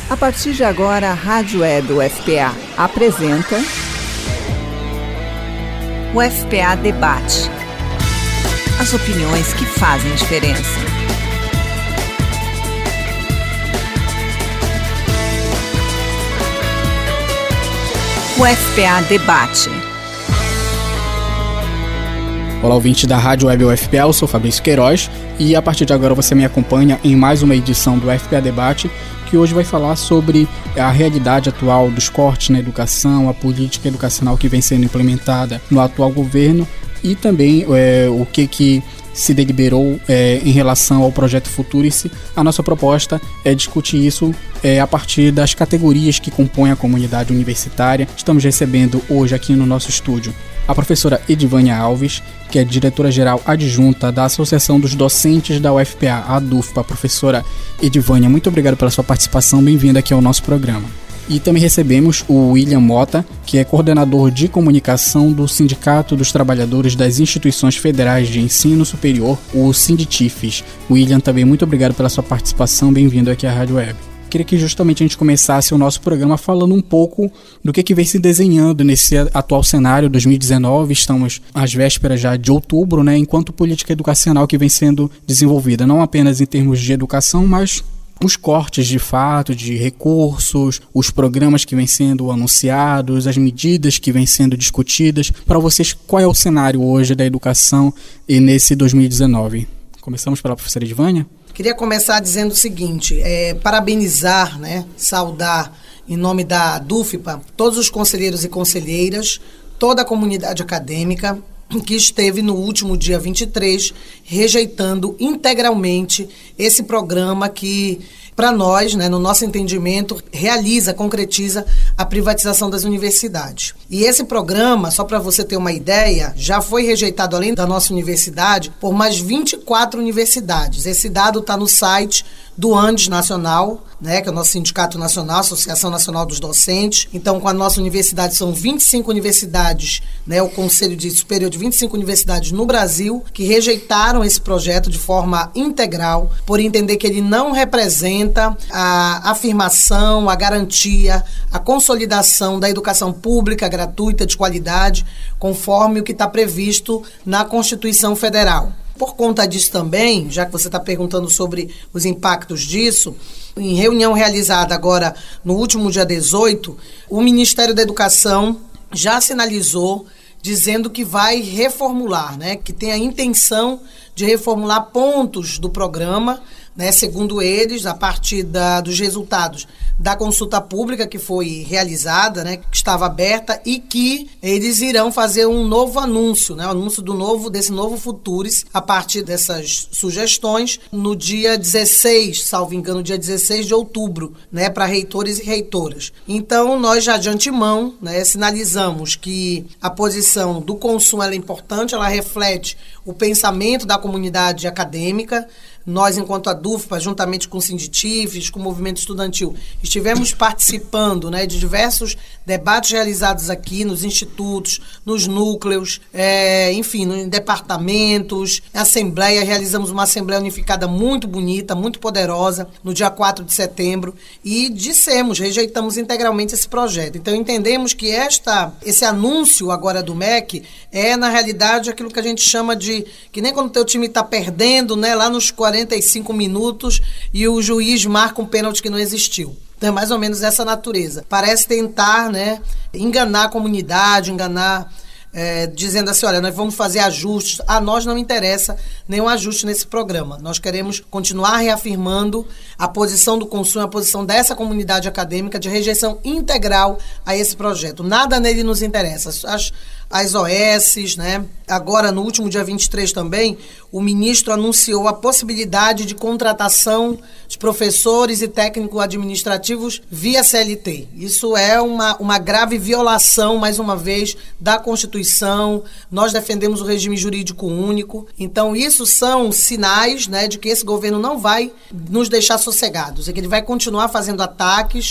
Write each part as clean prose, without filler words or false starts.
A partir de agora, a Rádio Web UFPA apresenta o UFPA Debate. As opiniões que fazem diferença. O UFPA Debate. Olá, ouvinte da Rádio Web UFPA, eu sou Fabrício Queiroz e a partir de agora você me acompanha em mais uma edição do UFPA Debate, que hoje vai falar sobre a realidade atual dos cortes na educação, a política educacional que vem sendo implementada no atual governo e também o que se deliberou em relação ao projeto Futurice. A nossa proposta é discutir isso a partir das categorias que compõem a comunidade universitária. Estamos recebendo hoje aqui no nosso estúdio a professora Edivânia Alves, que é diretora-geral adjunta da Associação dos Docentes da UFPA, a ADUFPA. Professora Edivânia, muito obrigado pela sua participação, bem-vinda aqui ao nosso programa. E também recebemos o William Mota, que é coordenador de comunicação do Sindicato dos Trabalhadores das Instituições Federais de Ensino Superior, o Sinditifes. William, também muito obrigado pela sua participação, bem-vindo aqui à Rádio Web. Queria que justamente a gente começasse o nosso programa falando um pouco do que vem se desenhando nesse atual cenário 2019. Estamos às vésperas já de outubro, né? Enquanto política educacional que vem sendo desenvolvida, não apenas em termos de educação, mas os cortes de fato, de recursos, os programas que vêm sendo anunciados, as medidas que vêm sendo discutidas. Para vocês, qual é o cenário hoje da educação e nesse 2019? Começamos pela professora Edivânia. Queria começar dizendo o seguinte, parabenizar, saudar em nome da ADUFPA todos os conselheiros e conselheiras, toda a comunidade acadêmica que esteve no último dia 23 rejeitando integralmente esse programa que, para nós, no nosso entendimento, concretiza a privatização das universidades. E esse programa, só para você ter uma ideia, já foi rejeitado, além da nossa universidade, por mais 24 universidades. Esse dado está no site do ANDES Nacional, que é o nosso Sindicato Nacional, Associação Nacional dos Docentes. Então, com a nossa universidade, são 25 universidades, o Conselho de Superior de 25 universidades no Brasil, que rejeitaram esse projeto de forma integral, por entender que ele não representa a afirmação, a garantia, a consolidação da educação pública, gratuita, de qualidade, conforme o que está previsto na Constituição Federal. Por conta disso também, já que você está perguntando sobre os impactos disso, em reunião realizada agora no último dia 18, o Ministério da Educação já sinalizou dizendo que vai reformular, que tem a intenção de reformular pontos do programa, segundo eles, a partir dos resultados da consulta pública que foi realizada, que estava aberta, e que eles irão fazer um novo anúncio, anúncio desse novo Futurice, a partir dessas sugestões, no dia 16, salvo engano, dia 16 de outubro, para reitores e reitoras. Então, nós já de antemão, sinalizamos que a posição do consumo é importante, ela reflete o pensamento da comunidade acadêmica. Nós, enquanto ADUFPA, juntamente com o Sinditifes, com o movimento estudantil, estivemos participando de diversos debates realizados aqui nos institutos, nos núcleos, nos departamentos, assembleia. Realizamos uma assembleia unificada muito bonita, muito poderosa, no dia 4 de setembro, e rejeitamos integralmente esse projeto. Então, entendemos que esse anúncio agora do MEC é, na realidade, aquilo que a gente chama de, que nem quando o teu time está perdendo, lá nos 45 minutos e o juiz marca um pênalti que não existiu. Então é mais ou menos essa natureza. Parece tentar, enganar a comunidade, dizendo assim, olha, nós vamos fazer ajustes. A nós não interessa nenhum ajuste nesse programa. Nós queremos continuar reafirmando a posição do consumo, a posição dessa comunidade acadêmica de rejeição integral a esse projeto. Nada nele nos interessa. As OS, Agora, no último dia 23 também, o ministro anunciou a possibilidade de contratação de professores e técnicos administrativos via CLT. Isso é uma grave violação, mais uma vez, da Constituição. Nós defendemos o regime jurídico único. Então, isso são sinais, de que esse governo não vai nos deixar sossegados, é que ele vai continuar fazendo ataques,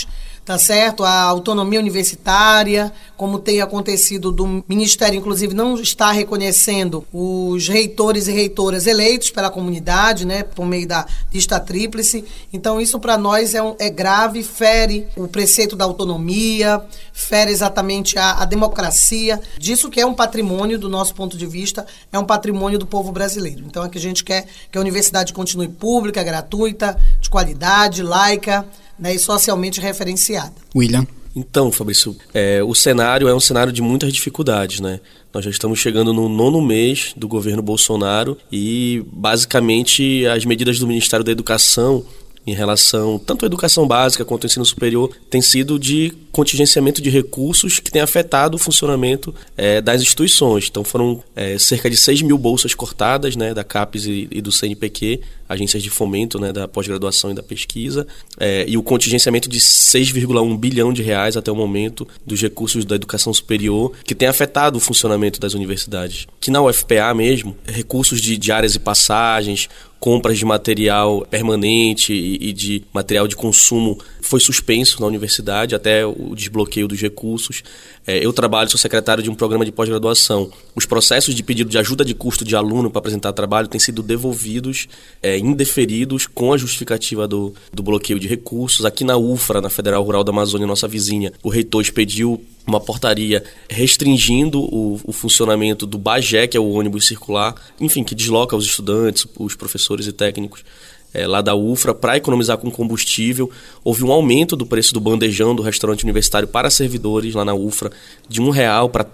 tá certo? A autonomia universitária, como tem acontecido do Ministério, inclusive, não está reconhecendo os reitores e reitoras eleitos pela comunidade, né, por meio da lista tríplice. Então, isso para nós é grave, fere o preceito da autonomia, fere exatamente a democracia, disso que é um patrimônio, do nosso ponto de vista, é um patrimônio do povo brasileiro. Então, é que a gente quer que a universidade continue pública, gratuita, de qualidade, laica, né, e socialmente referenciada. William? Então, Fabrício, o cenário é um cenário de muitas dificuldades, né? Nós já estamos chegando no 9º mês do governo Bolsonaro e, basicamente, as medidas do Ministério da Educação em relação tanto à educação básica quanto ao ensino superior tem sido de contingenciamento de recursos que tem afetado o funcionamento das instituições. Então foram cerca de 6 mil bolsas cortadas, né, da CAPES e do CNPq, agências de fomento, né, da pós-graduação e da pesquisa, e o contingenciamento de 6,1 bilhão de reais até o momento dos recursos da educação superior, que tem afetado o funcionamento das universidades. Que na UFPA mesmo, recursos de diárias e passagens, compras de material permanente e de material de consumo foi suspenso na universidade até o desbloqueio dos recursos. Eu sou secretário de um programa de pós-graduação. Os processos de pedido de ajuda de custo de aluno para apresentar trabalho têm sido devolvidos, indeferidos, com a justificativa do bloqueio de recursos. Aqui na UFRA, na Federal Rural da Amazônia, nossa vizinha, o reitor expediu uma portaria restringindo o funcionamento do BAGÉ, que é o ônibus circular, enfim, que desloca os estudantes, os professores e técnicos lá da UFRA, para economizar com combustível. Houve um aumento do preço do bandejão do restaurante universitário para servidores lá na UFRA, de R$1 para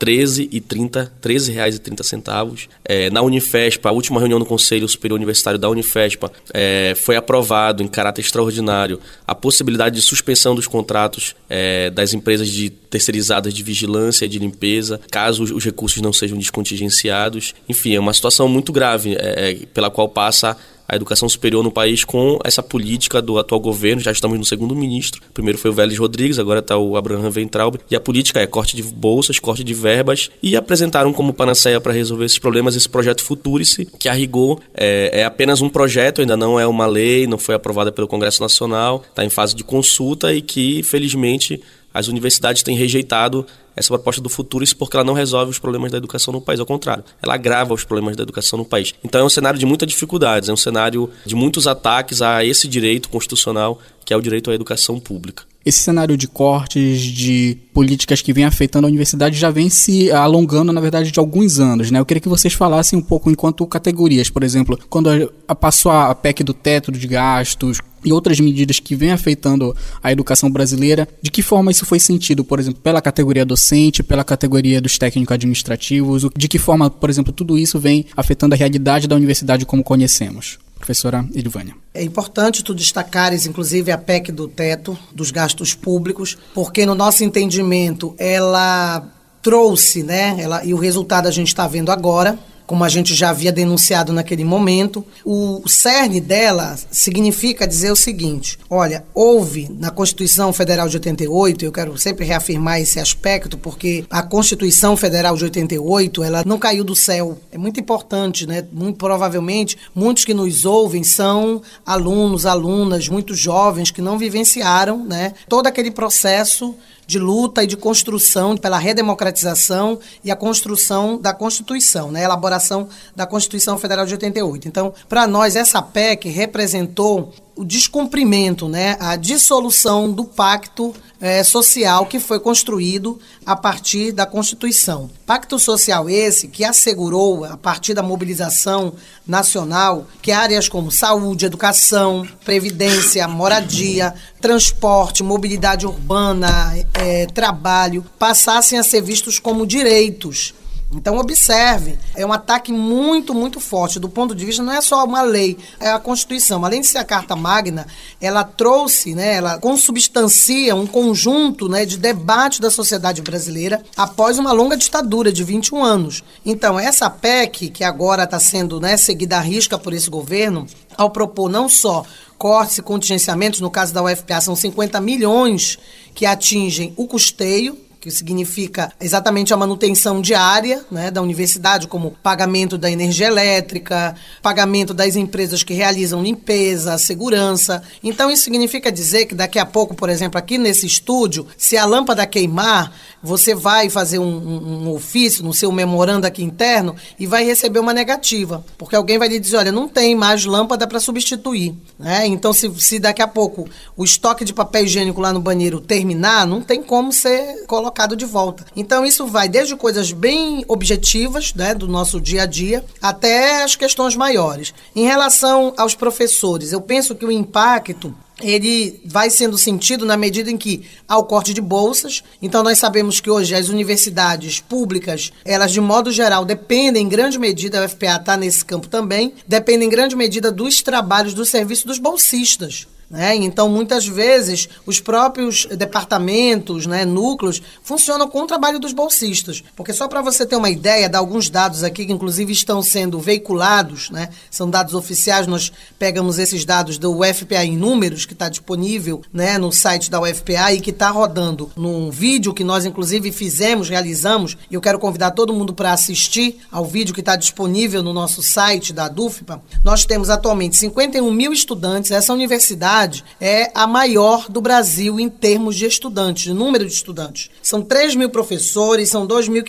R$13,30. Na Unifespa, a última reunião do Conselho Superior Universitário da Unifespa, foi aprovado em caráter extraordinário a possibilidade de suspensão dos contratos das empresas terceirizadas de vigilância e de limpeza, caso os recursos não sejam descontingenciados. Enfim, é uma situação muito grave pela qual passa a educação superior no país com essa política do atual governo. Já estamos no segundo ministro. Primeiro foi o Vélez Rodrigues, agora está o Abraham Weintraub. E a política é corte de bolsas, corte de verbas, e apresentaram como panaceia para resolver esses problemas esse projeto Futurice, que a rigor é apenas um projeto, ainda não é uma lei, não foi aprovada pelo Congresso Nacional, está em fase de consulta e que, felizmente, as universidades têm rejeitado essa proposta do Futurice porque ela não resolve os problemas da educação no país, ao contrário, ela agrava os problemas da educação no país. Então é um cenário de muitas dificuldades, é um cenário de muitos ataques a esse direito constitucional, que é o direito à educação pública. Esse cenário de cortes, de políticas que vem afetando a universidade já vem se alongando, na verdade, de alguns anos, né? Eu queria que vocês falassem um pouco enquanto categorias, por exemplo, quando passou a PEC do teto de gastos e outras medidas que vêm afetando a educação brasileira, de que forma isso foi sentido, por exemplo, pela categoria docente, pela categoria dos técnicos administrativos, de que forma, por exemplo, tudo isso vem afetando a realidade da universidade como conhecemos? Professora Edivânia. É importante tu destacares, inclusive, a PEC do teto dos gastos públicos, porque no nosso entendimento ela trouxe, né, e o resultado a gente está vendo agora, como a gente já havia denunciado naquele momento. O cerne dela significa dizer o seguinte: olha, houve na Constituição Federal de 88, eu quero sempre reafirmar esse aspecto, porque a Constituição Federal de 88, ela não caiu do céu. É muito importante, né? Muito provavelmente, muitos que nos ouvem são alunos, alunas, muito jovens que não vivenciaram, né, todo aquele processo de luta e de construção pela redemocratização e a construção da Constituição, né? A elaboração da Constituição Federal de 88. Então, para nós, essa PEC representou o descumprimento, né? A dissolução do pacto social que foi construído a partir da Constituição. Pacto social esse que assegurou, a partir da mobilização nacional, que áreas como saúde, educação, previdência, moradia, transporte, mobilidade urbana, trabalho, passassem a ser vistos como direitos. Então, observe, é um ataque muito, muito forte. Do ponto de vista, não é só uma lei, é a Constituição. Além de ser a Carta Magna, ela trouxe, né, ela consubstancia um conjunto, né, de debate da sociedade brasileira após uma longa ditadura de 21 anos. Então, essa PEC, que agora está sendo, né, seguida à risca por esse governo, ao propor não só cortes e contingenciamentos, no caso da UFPA são 50 milhões que atingem o custeio, que significa exatamente a manutenção diária, né, da universidade, como pagamento da energia elétrica, pagamento das empresas que realizam limpeza, segurança. Então, isso significa dizer que daqui a pouco, por exemplo, aqui nesse estúdio, se a lâmpada queimar, você vai fazer um ofício no seu memorando aqui interno e vai receber uma negativa, porque alguém vai lhe dizer, olha, não tem mais lâmpada para substituir, né? Então, se daqui a pouco o estoque de papel higiênico lá no banheiro terminar, não tem como ser colocado de volta. Então, isso vai desde coisas bem objetivas, né, do nosso dia a dia, até as questões maiores. Em relação aos professores, eu penso que o impacto ele vai sendo sentido na medida em que há o corte de bolsas. Então, nós sabemos que hoje as universidades públicas, elas de modo geral dependem em grande medida, a UFPA está nesse campo também, dependem em grande medida dos trabalhos, do serviço dos bolsistas. Então, muitas vezes, os próprios departamentos, núcleos, funcionam com o trabalho dos bolsistas. Porque só para você ter uma ideia, dar alguns dados aqui, que inclusive estão sendo veiculados, são dados oficiais, nós pegamos esses dados do UFPA em números, que está disponível no site da UFPA e que está rodando num vídeo que nós, inclusive, realizamos, e eu quero convidar todo mundo para assistir ao vídeo que está disponível no nosso site da DUFPA. Nós temos atualmente 51 mil estudantes. Essa universidade é a maior do Brasil em termos de estudantes, de número de estudantes. São 3 mil professores, são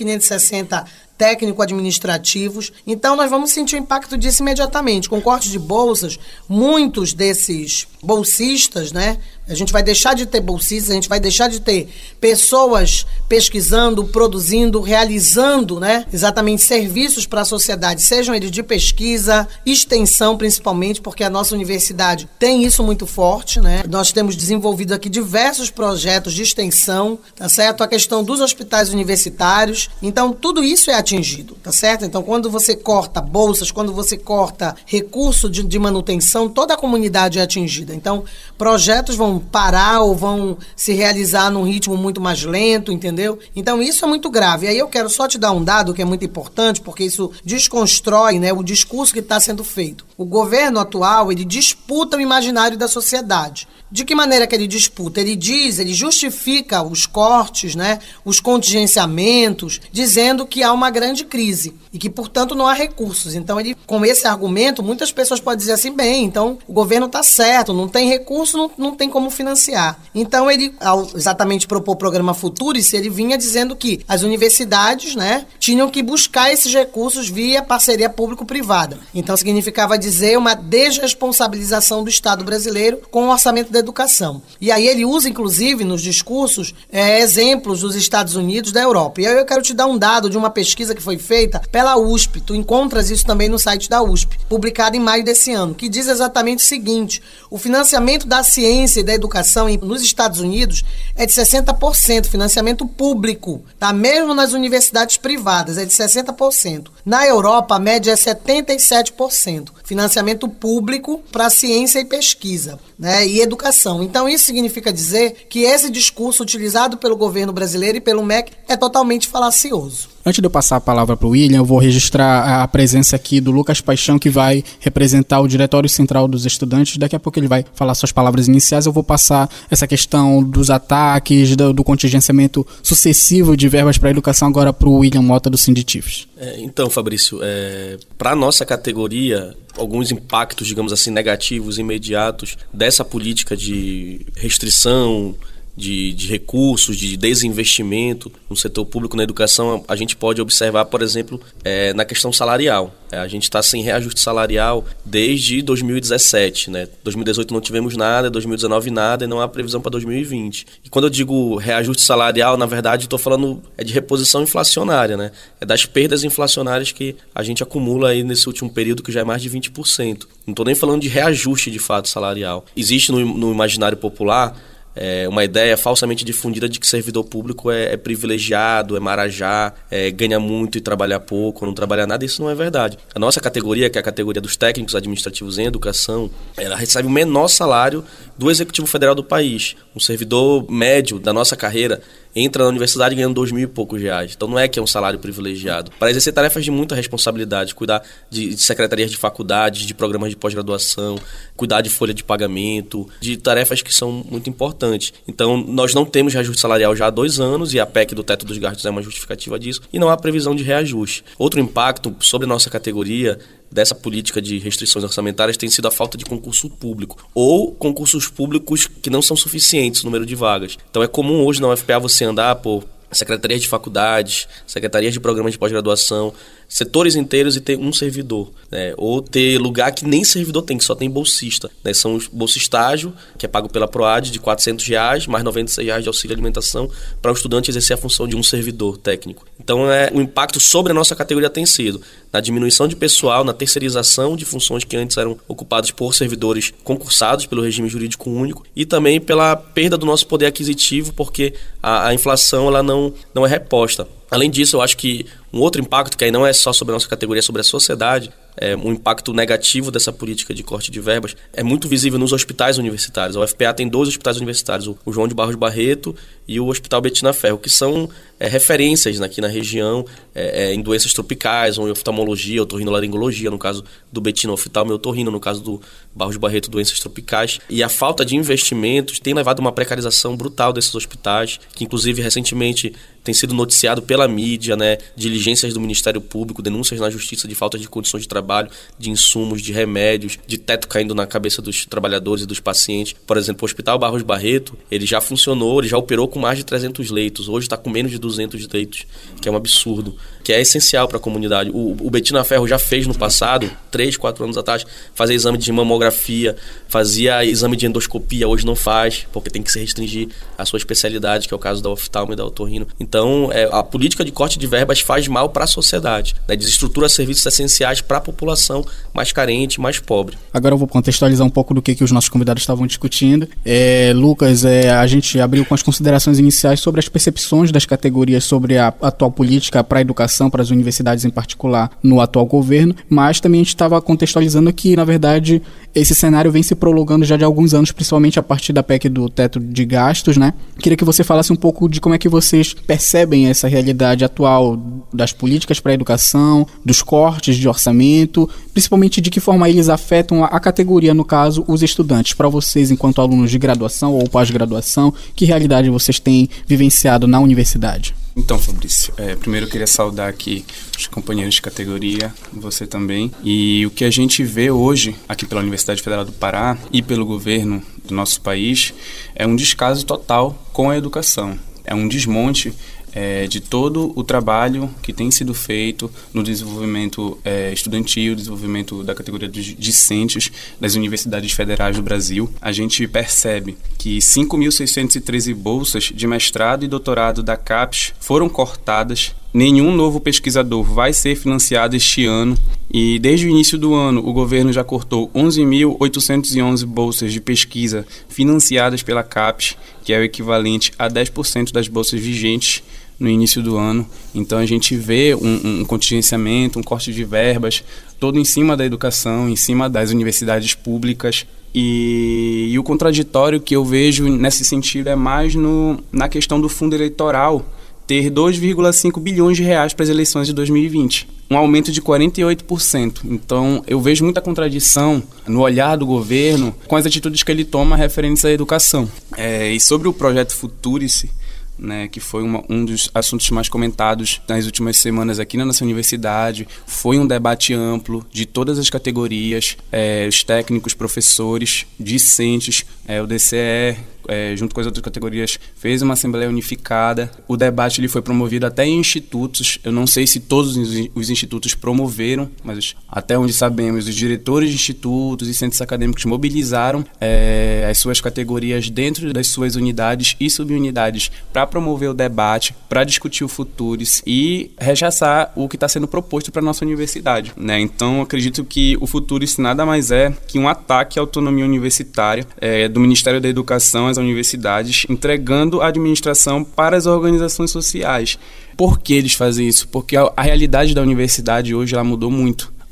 2.560 técnico-administrativos. Então, nós vamos sentir o impacto disso imediatamente. Com corte de bolsas, muitos desses bolsistas, a gente vai deixar de ter bolsistas, a gente vai deixar de ter pessoas pesquisando, produzindo, realizando, exatamente serviços para a sociedade, sejam eles de pesquisa, extensão principalmente, porque a nossa universidade tem isso muito forte, Nós temos desenvolvido aqui diversos projetos de extensão, tá certo? A questão dos hospitais universitários. Então, tudo isso é atingido, tá certo? Então, quando você corta bolsas, quando você corta recurso de manutenção, toda a comunidade é atingida. Então, projetos vão parar ou vão se realizar num ritmo muito mais lento, entendeu? Então, isso é muito grave. E aí eu quero só te dar um dado que é muito importante, porque isso desconstrói, o discurso que está sendo feito. O governo atual, ele disputa o imaginário da sociedade. De que maneira que ele disputa? Ele justifica os cortes, os contingenciamentos, dizendo que há uma grande crise e que, portanto, não há recursos. Então, com esse argumento, muitas pessoas podem dizer assim, bem, então o governo está certo, não tem recurso, não tem como financiar. Então, ele, ao exatamente propor o programa Futurice, ele vinha dizendo que as universidades, tinham que buscar esses recursos via parceria público-privada. Então, significava dizer uma desresponsabilização do Estado brasileiro com o orçamento da educação. E aí ele usa, inclusive, nos discursos, exemplos dos Estados Unidos, da Europa. E aí eu quero te dar um dado de uma pesquisa que foi feita pela USP. Tu encontras isso também no site da USP, publicado em maio desse ano, que diz exatamente o seguinte: o financiamento da ciência e da educação nos Estados Unidos é de 60%, financiamento público, tá? Mesmo nas universidades privadas, é de 60%. Na Europa, a média é 77%, financiamento público para ciência e pesquisa, e educação. Então, isso significa dizer que esse discurso utilizado pelo governo brasileiro e pelo MEC é totalmente falacioso. Antes de eu passar a palavra para o William, eu vou registrar a presença aqui do Lucas Paixão, que vai representar o Diretório Central dos Estudantes. Daqui a pouco ele vai falar suas palavras iniciais. Eu vou passar essa questão dos ataques, do contingenciamento sucessivo de verbas para a educação agora para o William Mota, do Sinditifes. Então, Fabrício, para a nossa categoria, alguns impactos, digamos assim, negativos, imediatos dessa política de restrição de recursos, de desinvestimento no setor público na educação, a gente pode observar, por exemplo, na questão salarial. A gente está sem reajuste salarial desde 2017, 2018 não tivemos nada, 2019 nada, e não há previsão para 2020. E quando eu digo reajuste salarial, na verdade, estou falando de reposição inflacionária, É das perdas inflacionárias que a gente acumula aí nesse último período, que já é mais de 20%. Não estou nem falando de reajuste, de fato, salarial. Existe no imaginário popular uma ideia falsamente difundida de que servidor público é privilegiado, é marajá, ganha muito e trabalha pouco, não trabalha nada. Isso não é verdade. A nossa categoria, que é a categoria dos técnicos administrativos em educação, ela recebe o menor salário do Executivo Federal do país. Um servidor médio da nossa carreira entra na universidade ganhando R$2.000 e poucos. Então não é que é um salário privilegiado. Para exercer tarefas de muita responsabilidade, cuidar de secretarias de faculdades, de programas de pós-graduação, cuidar de folha de pagamento, de tarefas que são muito importantes. Então nós não temos reajuste salarial já há 2 anos e a PEC do teto dos gastos é uma justificativa disso e não há previsão de reajuste. Outro impacto sobre a nossa categoria dessa política de restrições orçamentárias tem sido a falta de concurso público ou concursos públicos que não são suficientes no número de vagas. Então é comum hoje na UFPA você andar por secretarias de faculdades, secretarias de programas de pós-graduação, setores inteiros e ter um servidor, né? Ou ter lugar que nem servidor tem, que só tem bolsista, né? São os bolsa estágio, que é pago pela PROAD, de R$400, mais R$96 de auxílio alimentação, para o estudante exercer a função de um servidor técnico. Então, o impacto sobre a nossa categoria tem sido na diminuição de pessoal, na terceirização de funções que antes eram ocupadas por servidores concursados pelo regime jurídico único e também pela perda do nosso poder aquisitivo, porque a inflação ela não é reposta. Além disso, eu acho que um outro impacto, que aí não é só sobre a nossa categoria, é sobre a sociedade, um impacto negativo dessa política de corte de verbas, é muito visível nos hospitais universitários. A UFPA tem 2 hospitais universitários, o João de Barros Barreto e o Hospital Betina Ferro, que são referências aqui na região em doenças tropicais, ou em oftalmologia, otorrinolaringologia, no caso do Betina oftalmo-otorrino, no caso do Barros Barreto, doenças tropicais. E a falta de investimentos tem levado a uma precarização brutal desses hospitais, que inclusive recentemente tem sido noticiado pela mídia, né, diligências do Ministério Público, denúncias na Justiça de falta de condições de trabalho, de insumos, de remédios, de teto caindo na cabeça dos trabalhadores e dos pacientes. Por exemplo, o Hospital Barros Barreto, ele já funcionou, ele já operou com mais de 300 leitos, hoje está com menos de 200 leitos, que é um absurdo, que é essencial para a comunidade. O Betina Ferro já fez no passado, 3, 4 anos atrás, fazia exame de mamografia, fazia exame de endoscopia, hoje não faz, porque tem que se restringir a sua especialidade, que é o caso da oftalmo e da otorrino. Então, a política de corte de verbas faz mal para a sociedade, né? Desestrutura serviços essenciais para a população mais carente, mais pobre. Agora eu vou contextualizar um pouco do que os nossos convidados estavam discutindo. Lucas, a gente abriu com as considerações iniciais sobre as percepções das categorias sobre a atual política para a educação, para as universidades em particular, no atual governo, mas também a gente estava contextualizando que, na verdade, esse cenário vem se prolongando já de alguns anos, principalmente a partir da PEC do teto de gastos, né? Queria que você falasse um pouco de como é que vocês percebem essa realidade atual das políticas para a educação, dos cortes de orçamento, principalmente de que forma eles afetam a categoria, no caso, os estudantes. Para vocês, enquanto alunos de graduação ou pós-graduação, que realidade vocês têm vivenciado na universidade? Então, Fabrício, primeiro eu queria saudar aqui os companheiros de categoria, você também. E o que a gente vê hoje aqui pela Universidade Federal do Pará e pelo governo do nosso país é um descaso total com a educação. É um desmonte de todo o trabalho que tem sido feito no desenvolvimento estudantil, desenvolvimento da categoria dos discentes das universidades federais do Brasil. A gente percebe que 5.613 bolsas de mestrado e doutorado da CAPES foram cortadas. Nenhum novo pesquisador vai ser financiado este ano e desde o início do ano o governo já cortou 11.811 bolsas de pesquisa financiadas pela CAPES, que é o equivalente a 10% das bolsas vigentes no início do ano. Então a gente vê um contingenciamento, um corte de verbas, todo em cima da educação, em cima das universidades públicas. E o contraditório que eu vejo nesse sentido é mais na questão do fundo eleitoral ter 2,5 bilhões de reais para as eleições de 2020. Um aumento de 48%. Então, eu vejo muita contradição no olhar do governo com as atitudes que ele toma referentes à educação. E sobre o projeto Futurice, né, que foi um dos assuntos mais comentados nas últimas semanas aqui na nossa universidade, foi um debate amplo de todas as categorias, os técnicos, professores, discentes, o DCE, junto com as outras categorias, fez uma assembleia unificada. O debate ele foi promovido até em institutos. Eu não sei se todos os institutos promoveram, mas até onde sabemos, os diretores de institutos e centros acadêmicos mobilizaram as suas categorias dentro das suas unidades e subunidades para promover o debate, para discutir o Futurice e rechaçar o que está sendo proposto para a nossa universidade, né? Então, acredito que o Futurice nada mais é que um ataque à autonomia universitária do Ministério da Educação às universidades, entregando a administração para as organizações sociais. Por que eles fazem isso? Porque a realidade da universidade hoje ela mudou muito.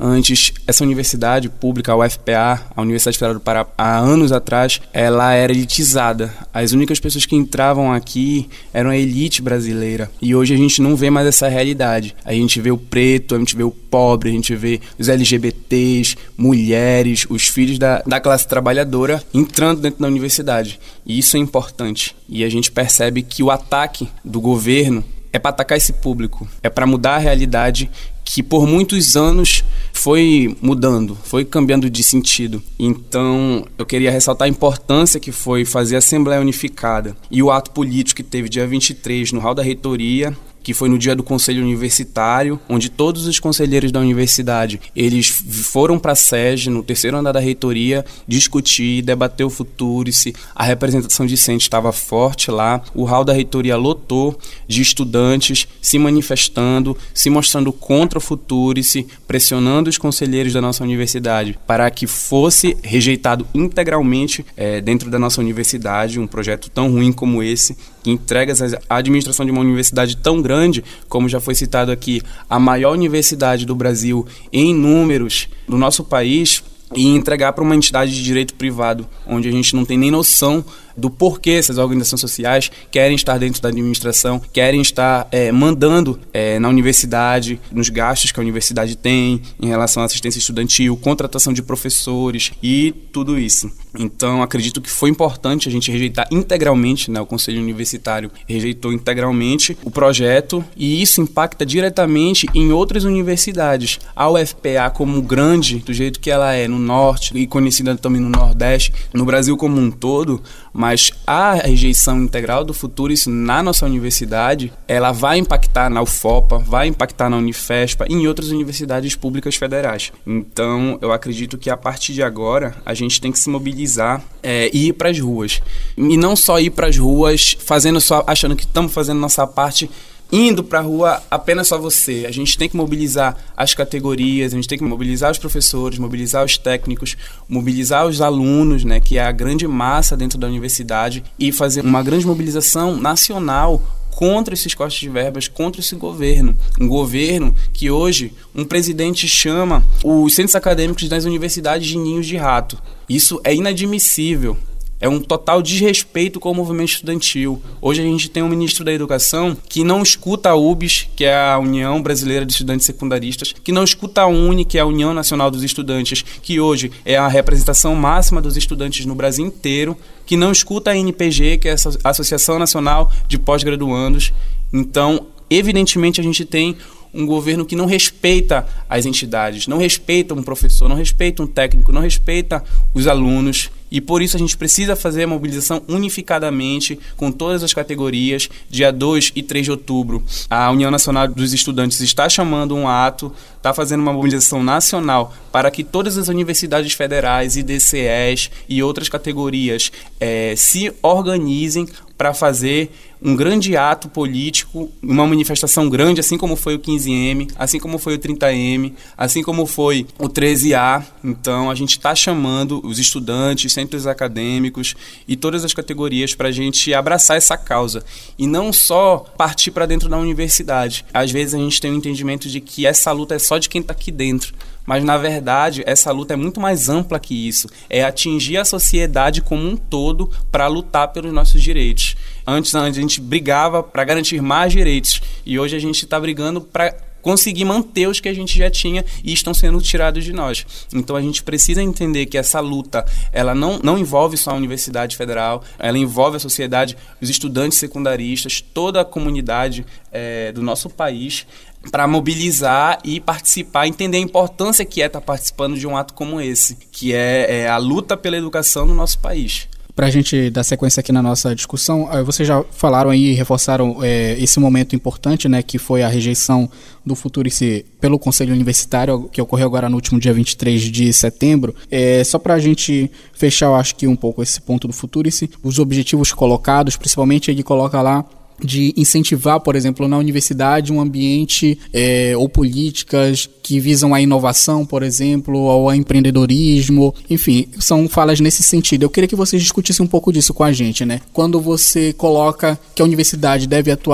Antes, essa universidade pública, a UFPA, a Universidade Federal do Pará, há anos atrás, ela era elitizada. As únicas pessoas que entravam aqui eram a elite brasileira. E hoje a gente não vê mais essa realidade. A gente vê o preto, a gente vê o pobre, a gente vê os LGBTs, mulheres, os filhos da classe trabalhadora entrando dentro da universidade. E isso é importante. E a gente percebe que o ataque do governo é para atacar esse público, é para mudar a realidade que por muitos anos foi mudando, foi cambiando de sentido. Então, eu queria ressaltar a importância que foi fazer a Assembleia Unificada e o ato político que teve dia 23 no hall da reitoria, que foi no dia do Conselho Universitário, onde todos os conselheiros da universidade, eles foram para a sede, no terceiro andar da reitoria, discutir, debater o Futurice. A representação discente estava forte lá, o hall da reitoria lotou de estudantes se manifestando, se mostrando contra o Futurice, pressionando os conselheiros da nossa universidade para que fosse rejeitado integralmente dentro da nossa universidade um projeto tão ruim como esse, que entrega a administração de uma universidade tão grande, como já foi citado aqui, a maior universidade do Brasil em números do nosso país, e entregar para uma entidade de direito privado, onde a gente não tem nem noção do porquê essas organizações sociais querem estar dentro da administração, querem estar mandando na universidade, nos gastos que a universidade tem em relação à assistência estudantil, contratação de professores e tudo isso. Então, acredito que foi importante a gente rejeitar integralmente, né, o Conselho Universitário rejeitou integralmente o projeto, e isso impacta diretamente em outras universidades. A UFPA, como grande, do jeito que ela é no Norte e conhecida também no Nordeste, no Brasil como um todo, mas a rejeição integral do Futurice na nossa universidade, ela vai impactar na UFOPA, vai impactar na Unifespa e em outras universidades públicas federais. Então, eu acredito que a partir de agora, a gente tem que se mobilizar e ir para as ruas. E não só ir para as ruas achando que estamos fazendo nossa parte, indo para a rua apenas só você. A gente tem que mobilizar as categorias, a gente tem que mobilizar os professores, mobilizar os técnicos, mobilizar os alunos, né, que é a grande massa dentro da universidade, e fazer uma grande mobilização nacional contra esses cortes de verbas, contra esse governo. Um governo que hoje um presidente chama os centros acadêmicos das universidades de ninhos de rato. Isso é inadmissível. É um total desrespeito com o movimento estudantil. Hoje a gente tem um ministro da Educação que não escuta a UBS, que é a União Brasileira de Estudantes Secundaristas, que não escuta a UNE, que é a União Nacional dos Estudantes, que hoje é a representação máxima dos estudantes no Brasil inteiro, que não escuta a NPG, que é a Associação Nacional de Pós-Graduandos. Então, evidentemente, a gente tem um governo que não respeita as entidades, não respeita um professor, não respeita um técnico, não respeita os alunos. E por isso a gente precisa fazer a mobilização unificadamente com todas as categorias. Dia 2 e 3 de outubro, a União Nacional dos Estudantes está chamando um ato, está fazendo uma mobilização nacional para que todas as universidades federais, IDCEs e outras categorias se organizem para fazer um grande ato político, uma manifestação grande, assim como foi o 15M, assim como foi o 30M, assim como foi o 13A. Então, a gente está chamando os estudantes, centros acadêmicos e todas as categorias para a gente abraçar essa causa. E não só partir para dentro da universidade. Às vezes, a gente tem o entendimento de que essa luta é só de quem está aqui dentro. Mas, na verdade, essa luta é muito mais ampla que isso. É atingir a sociedade como um todo para lutar pelos nossos direitos. Antes a gente brigava para garantir mais direitos. E hoje a gente está brigando para conseguir manter os que a gente já tinha e estão sendo tirados de nós. Então a gente precisa entender que essa luta, ela não envolve só a Universidade Federal, ela envolve a sociedade, os estudantes secundaristas, toda a comunidade do nosso país, para mobilizar e participar, entender a importância que é estar participando de um ato como esse, que é a luta pela educação no nosso país. Para a gente dar sequência aqui na nossa discussão, vocês já falaram aí e reforçaram esse momento importante, né, que foi a rejeição do Futurice pelo Conselho Universitário, que ocorreu agora no último dia 23 de setembro. Só para a gente fechar, eu acho que um pouco esse ponto do Futurice, os objetivos colocados, principalmente ele coloca lá de incentivar, por exemplo, na universidade um ambiente ou políticas que visam a inovação, por exemplo, ou a empreendedorismo, enfim, são falas nesse sentido. Eu queria que vocês discutissem um pouco disso com a gente, né? Quando você coloca que a universidade deve atuar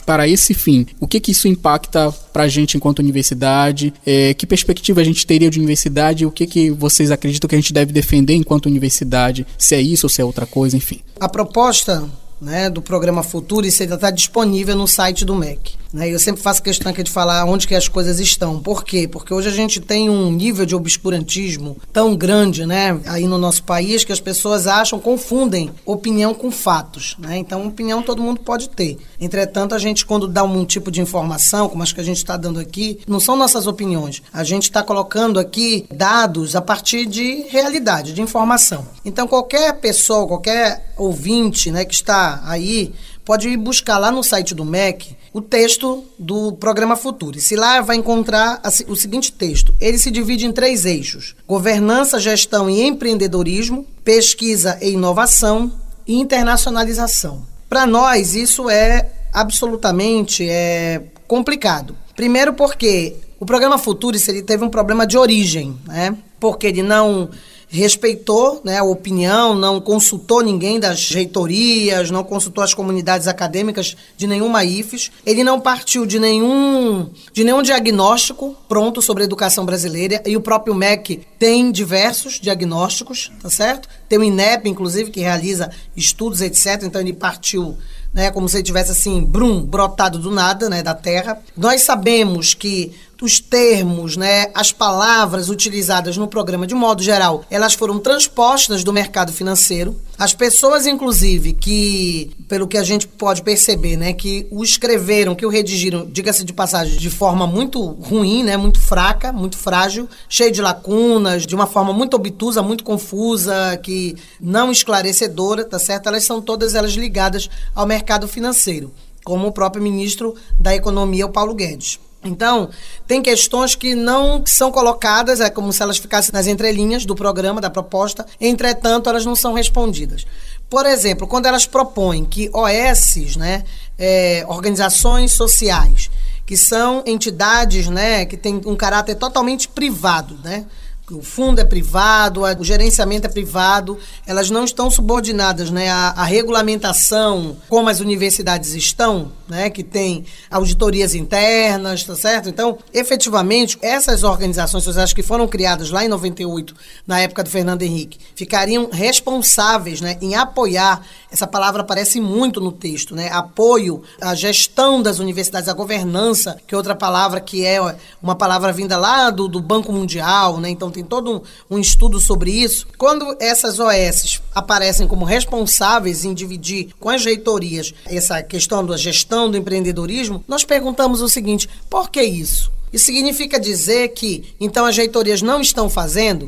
para esse fim. O que isso impacta para a gente enquanto universidade? Que perspectiva a gente teria de universidade? O que vocês acreditam que a gente deve defender enquanto universidade? Se é isso ou se é outra coisa, enfim. A proposta, né, do programa Futurice ainda está disponível no site do MEC. Né? Eu sempre faço questão aqui de falar onde que as coisas estão. Por quê? Porque hoje a gente tem um nível de obscurantismo tão grande, né, aí no nosso país, que as pessoas confundem opinião com fatos. Né? Então, opinião todo mundo pode ter. Entretanto, a gente, quando dá um tipo de informação, como acho que a gente está dando aqui, não são nossas opiniões. A gente está colocando aqui dados a partir de realidade, de informação. Então, qualquer pessoa, qualquer ouvinte, né, que está aí, pode ir buscar lá no site do MEC o texto do programa Futurice. Lá vai encontrar o seguinte texto. Ele se divide em 3 eixos: governança, gestão e empreendedorismo, pesquisa e inovação e internacionalização. Para nós, isso é absolutamente complicado. Primeiro porque o programa Futurice ele teve um problema de origem, né? Porque ele não respeitou, né, a opinião, não consultou ninguém das reitorias, não consultou as comunidades acadêmicas de nenhuma IFES. Ele não partiu de nenhum diagnóstico pronto sobre a educação brasileira, e o próprio MEC tem diversos diagnósticos, tá certo? Tem o INEP, inclusive, que realiza estudos, etc. Então ele partiu, né, como se ele tivesse assim, brotado do nada, né, da terra. Nós sabemos que os termos, né, as palavras utilizadas no programa, de modo geral, elas foram transpostas do mercado financeiro. As pessoas, inclusive, que, pelo que a gente pode perceber, né, que o escreveram, que o redigiram, diga-se de passagem, de forma muito ruim, né, muito fraca, muito frágil, cheia de lacunas, de uma forma muito obtusa, muito confusa, que não esclarecedora, tá certo? Elas são todas elas ligadas ao mercado financeiro, como o próprio ministro da Economia, o Paulo Guedes. Então, tem questões que não são colocadas, é como se elas ficassem nas entrelinhas do programa, da proposta, entretanto, elas não são respondidas. Por exemplo, quando elas propõem que OS, né, organizações sociais, que são entidades, né, que têm um caráter totalmente privado, né, o fundo é privado, o gerenciamento é privado, elas não estão subordinadas, né, à regulamentação como as universidades estão, né, que tem auditorias internas, tá certo? Então, efetivamente, essas organizações sociais que foram criadas lá em 98, na época do Fernando Henrique, ficariam responsáveis, né, em apoiar, essa palavra aparece muito no texto, né, apoio à gestão das universidades, à governança, que é outra palavra que é uma palavra vinda lá do Banco Mundial, né, então tem todo um estudo sobre isso. Quando essas OS aparecem como responsáveis em dividir com as reitorias essa questão da gestão do empreendedorismo, nós perguntamos o seguinte: por que isso? Isso significa dizer que, então, as reitorias não estão fazendo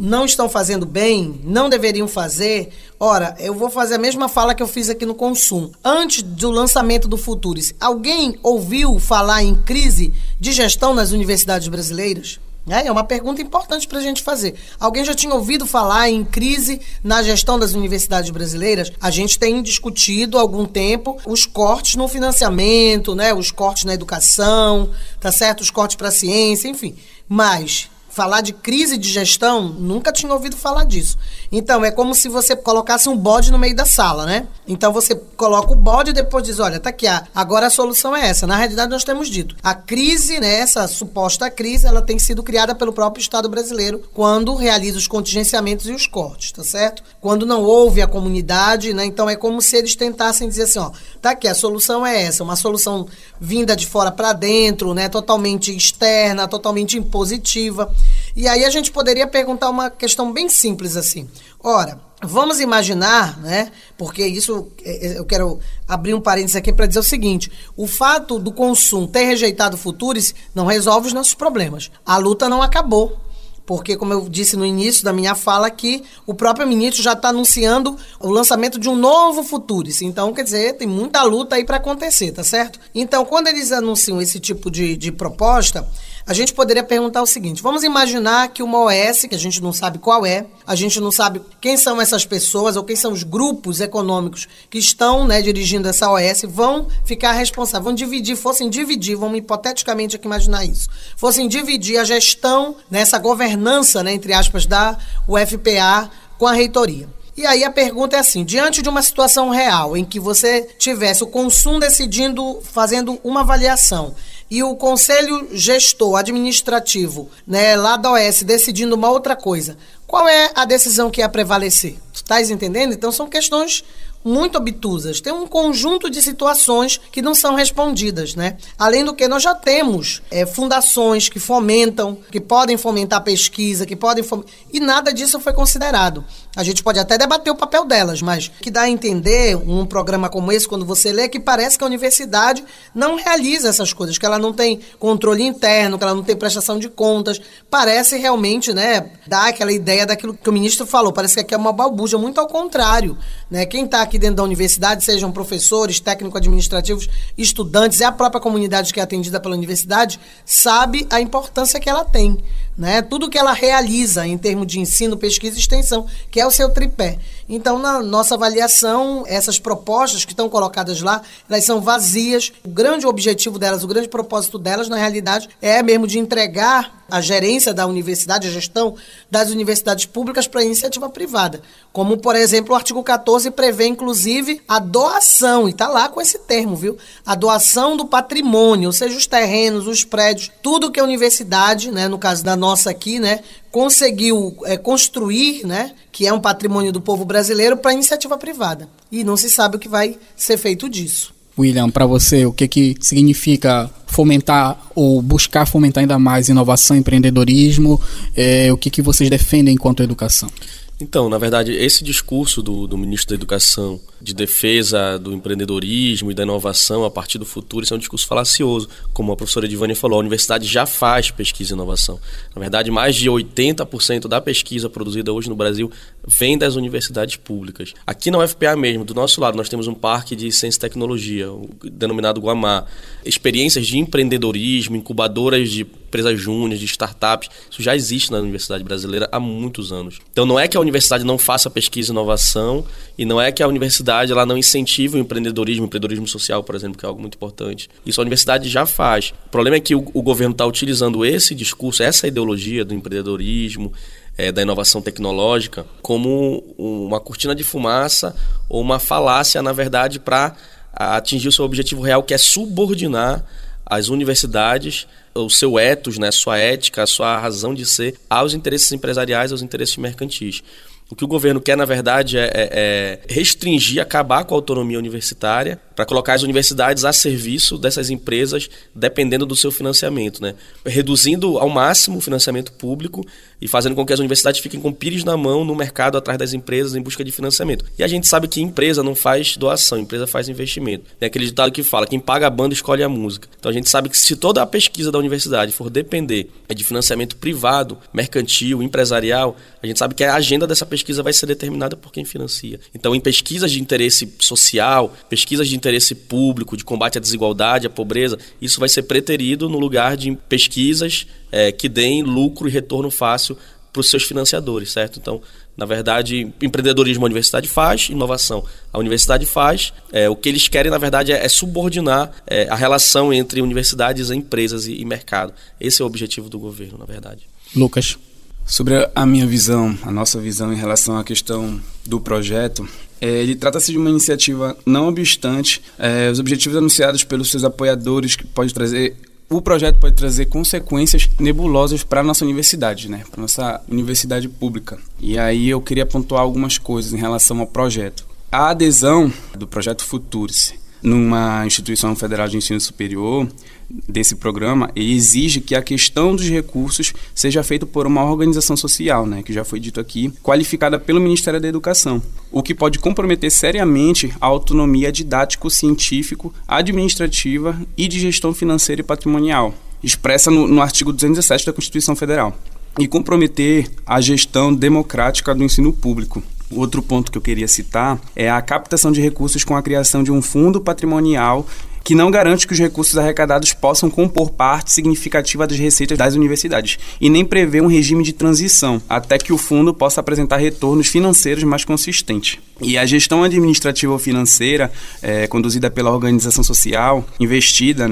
bem, não deveriam fazer? Ora, eu vou fazer a mesma fala que eu fiz aqui no Consum. Antes do lançamento do Futurice, alguém ouviu falar em crise de gestão nas universidades brasileiras? É uma pergunta importante para a gente fazer. Alguém já tinha ouvido falar em crise na gestão das universidades brasileiras? A gente tem discutido há algum tempo os cortes no financiamento, né? Os cortes na educação, tá certo? Os cortes para a ciência, enfim. Mas falar de crise de gestão, nunca tinha ouvido falar disso. Então, é como se você colocasse um bode no meio da sala, né? Então, você coloca o bode e depois diz, olha, tá aqui, agora a solução é essa. Na realidade, nós temos dito, a crise, né, essa suposta crise, ela tem sido criada pelo próprio Estado brasileiro quando realiza os contingenciamentos e os cortes, tá certo? Quando não houve a comunidade, né? Então, é como se eles tentassem dizer assim, ó, tá aqui, a solução é essa, uma solução vinda de fora para dentro, né? Totalmente externa, totalmente impositiva. E aí a gente poderia perguntar uma questão bem simples assim. Ora, vamos imaginar, né? Porque isso, eu quero abrir um parênteses aqui para dizer o seguinte: o fato do Consum ter rejeitado o Futurice não resolve os nossos problemas. A luta não acabou. Porque, como eu disse no início da minha fala aqui, o próprio ministro já está anunciando o lançamento de um novo Futurice. Então, quer dizer, tem muita luta aí para acontecer, tá certo? Então, quando eles anunciam esse tipo de proposta, a gente poderia perguntar o seguinte: vamos imaginar que uma OS, que a gente não sabe qual é, a gente não sabe quem são essas pessoas ou quem são os grupos econômicos que estão, né, dirigindo essa OS, vão ficar responsáveis, fossem dividir, vamos hipoteticamente aqui imaginar isso, fossem dividir a gestão, nessa governança, né, entre aspas, da UFPA com a reitoria. E aí a pergunta é assim, diante de uma situação real em que você tivesse o Consum decidindo, fazendo uma avaliação, e o conselho gestor administrativo, né, lá da OS decidindo uma outra coisa, qual é a decisão que ia prevalecer? Tu estás entendendo? Então são questões muito obtusas. Tem um conjunto de situações que não são respondidas, né? Além do que nós já temos fundações que fomentam, que podem fomentar pesquisa, e nada disso foi considerado. A gente pode até debater o papel delas, mas o que dá a entender um programa como esse, quando você lê, é que parece que a universidade não realiza essas coisas, que ela não tem controle interno, que ela não tem prestação de contas. Parece realmente, né, dar aquela ideia daquilo que o ministro falou. Parece que aqui é uma balbúrdia, muito ao contrário, né? Quem está aqui dentro da universidade, sejam professores, técnico-administrativos, estudantes e a própria comunidade que é atendida pela universidade, sabe a importância que ela tem, né? Tudo que ela realiza em termos de ensino, pesquisa e extensão, que é o seu tripé. Então, na nossa avaliação, essas propostas que estão colocadas lá, elas são vazias. O grande objetivo delas, o grande propósito delas, na realidade, é mesmo de entregar a gerência da universidade, a gestão das universidades públicas para a iniciativa privada. Como, por exemplo, o artigo 14 prevê, inclusive, a doação, e está lá com esse termo, viu? A doação do patrimônio, ou seja, os terrenos, os prédios, tudo que a universidade, né, no caso da nossa aqui, né, conseguiu construir, né, que é um patrimônio do povo brasileiro, para a iniciativa privada. E não se sabe o que vai ser feito disso. William, para você, o que significa fomentar ou buscar fomentar ainda mais inovação e empreendedorismo? O que vocês defendem enquanto educação? Então, na verdade, esse discurso do ministro da Educação de defesa do empreendedorismo e da inovação a partir do futuro, isso é um discurso falacioso. Como a professora Edivânia falou, a universidade já faz pesquisa e inovação. Na verdade, mais de 80% da pesquisa produzida hoje no Brasil vem das universidades públicas. Aqui na UFPA mesmo, do nosso lado, nós temos um parque de ciência e tecnologia, denominado Guamá. Experiências de empreendedorismo, incubadoras de empresas júniores, de startups, isso já existe na universidade brasileira há muitos anos. Então não é que a universidade não faça pesquisa e inovação, e não é que a universidade ela não incentive o empreendedorismo social, por exemplo, que é algo muito importante. Isso a universidade já faz. O problema é que o governo está utilizando esse discurso, essa ideologia do empreendedorismo, da inovação tecnológica, como uma cortina de fumaça ou uma falácia, na verdade, para atingir o seu objetivo real, que é subordinar as universidades, o seu ethos, né, sua ética, a sua razão de ser, aos interesses empresariais, aos interesses mercantis. O que o governo quer, na verdade, é restringir, acabar com a autonomia universitária para colocar as universidades a serviço dessas empresas, dependendo do seu financiamento, né? Reduzindo ao máximo o financiamento público e fazendo com que as universidades fiquem com pires na mão no mercado atrás das empresas em busca de financiamento. E a gente sabe que empresa não faz doação, empresa faz investimento. Tem aquele ditado que fala, quem paga a banda escolhe a música. Então a gente sabe que se toda a pesquisa da universidade for depender de financiamento privado, mercantil, empresarial, a gente sabe que a agenda dessa pesquisa vai ser determinada por quem financia. Então, em pesquisas de interesse social, pesquisas de interesse público, de combate à desigualdade, à pobreza, isso vai ser preterido no lugar de pesquisas que deem lucro e retorno fácil para os seus financiadores, certo? Então, na verdade, empreendedorismo a universidade faz, inovação a universidade faz. O que eles querem, na verdade, é subordinar a relação entre universidades, empresas e mercado. Esse é o objetivo do governo, na verdade. Lucas. Sobre a minha visão, a nossa visão em relação à questão do projeto, ele trata-se de uma iniciativa, não obstante, os objetivos anunciados pelos seus apoiadores, que o projeto pode trazer consequências nebulosas para a nossa universidade, né? Para a nossa universidade pública. E aí eu queria pontuar algumas coisas em relação ao projeto. A adesão do projeto Futurice numa instituição federal de ensino superior desse programa, ele exige que a questão dos recursos seja feita por uma organização social, né, que já foi dito aqui, qualificada pelo Ministério da Educação, o que pode comprometer seriamente a autonomia didático-científico, administrativa e de gestão financeira e patrimonial, expressa no artigo 217 da Constituição Federal, e comprometer a gestão democrática do ensino público. Outro ponto que eu queria citar é a captação de recursos com a criação de um fundo patrimonial que não garante que os recursos arrecadados possam compor parte significativa das receitas das universidades e nem prevê um regime de transição até que o fundo possa apresentar retornos financeiros mais consistentes. E a gestão administrativa ou financeira conduzida pela organização social, investida, né,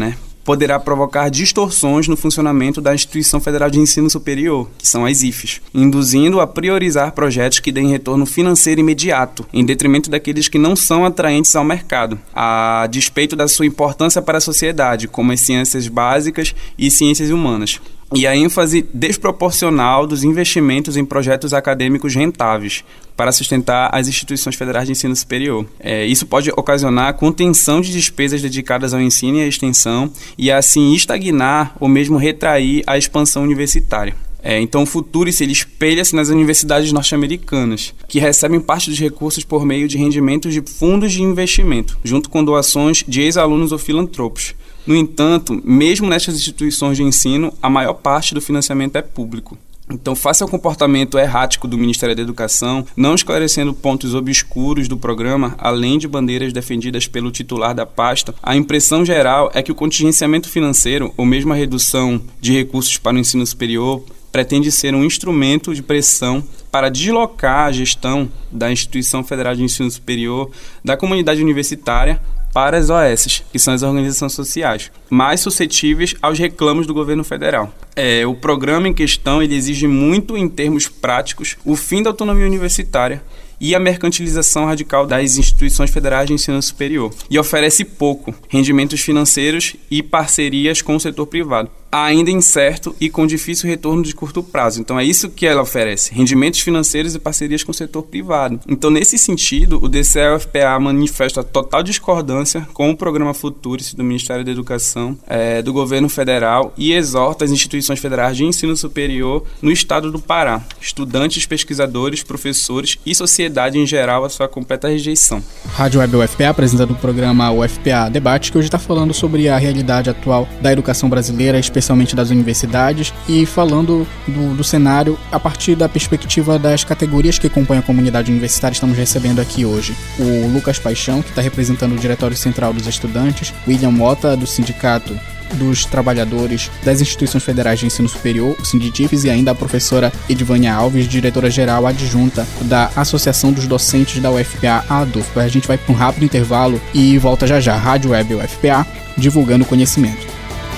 poderá provocar distorções no funcionamento da Instituição Federal de Ensino Superior, que são as IFES, induzindo a priorizar projetos que deem retorno financeiro imediato, em detrimento daqueles que não são atraentes ao mercado, a despeito da sua importância para a sociedade, como as ciências básicas e ciências humanas. E a ênfase desproporcional dos investimentos em projetos acadêmicos rentáveis para sustentar as instituições federais de ensino superior. Isso pode ocasionar a contenção de despesas dedicadas ao ensino e à extensão e assim estagnar ou mesmo retrair a expansão universitária. Então o Futurice ele espelha-se nas universidades norte-americanas, que recebem parte dos recursos por meio de rendimentos de fundos de investimento, junto com doações de ex-alunos ou filantropos. No entanto, mesmo nestas instituições de ensino, a maior parte do financiamento é público. Então, face ao comportamento errático do Ministério da Educação, não esclarecendo pontos obscuros do programa, além de bandeiras defendidas pelo titular da pasta, a impressão geral é que o contingenciamento financeiro, ou mesmo a redução de recursos para o ensino superior, pretende ser um instrumento de pressão para deslocar a gestão da Instituição Federal de Ensino Superior da comunidade universitária para as OS, que são as organizações sociais, mais suscetíveis aos reclamos do governo federal. O programa em questão ele exige muito, em termos práticos, o fim da autonomia universitária e a mercantilização radical das instituições federais de ensino superior, e oferece pouco, rendimentos financeiros e parcerias com o setor privado, ainda incerto e com difícil retorno de curto prazo. Então é isso que ela oferece, rendimentos financeiros e parcerias com o setor privado. Então nesse sentido, o DCE-UFPA manifesta total discordância com o programa Futurice do Ministério da Educação, do governo federal, e exorta as instituições federais de ensino superior no estado do Pará, estudantes, pesquisadores, professores e sociedade em geral a sua completa rejeição. Rádio Web UFPA apresentando o programa UFPA Debate, que hoje está falando sobre a realidade atual da educação brasileira, especialmente das universidades, e falando do cenário a partir da perspectiva das categorias que compõem a comunidade universitária. Estamos recebendo aqui hoje o Lucas Paixão, que está representando o Diretório Central dos Estudantes, William Mota, do Sindicato dos Trabalhadores das Instituições Federais de Ensino Superior, o Sinditifes, e ainda a professora Edvânia Alves, diretora-geral adjunta da Associação dos Docentes da UFPA, a ADUFPA. A gente vai para um rápido intervalo e volta já já. Rádio Web UFPA, divulgando conhecimento.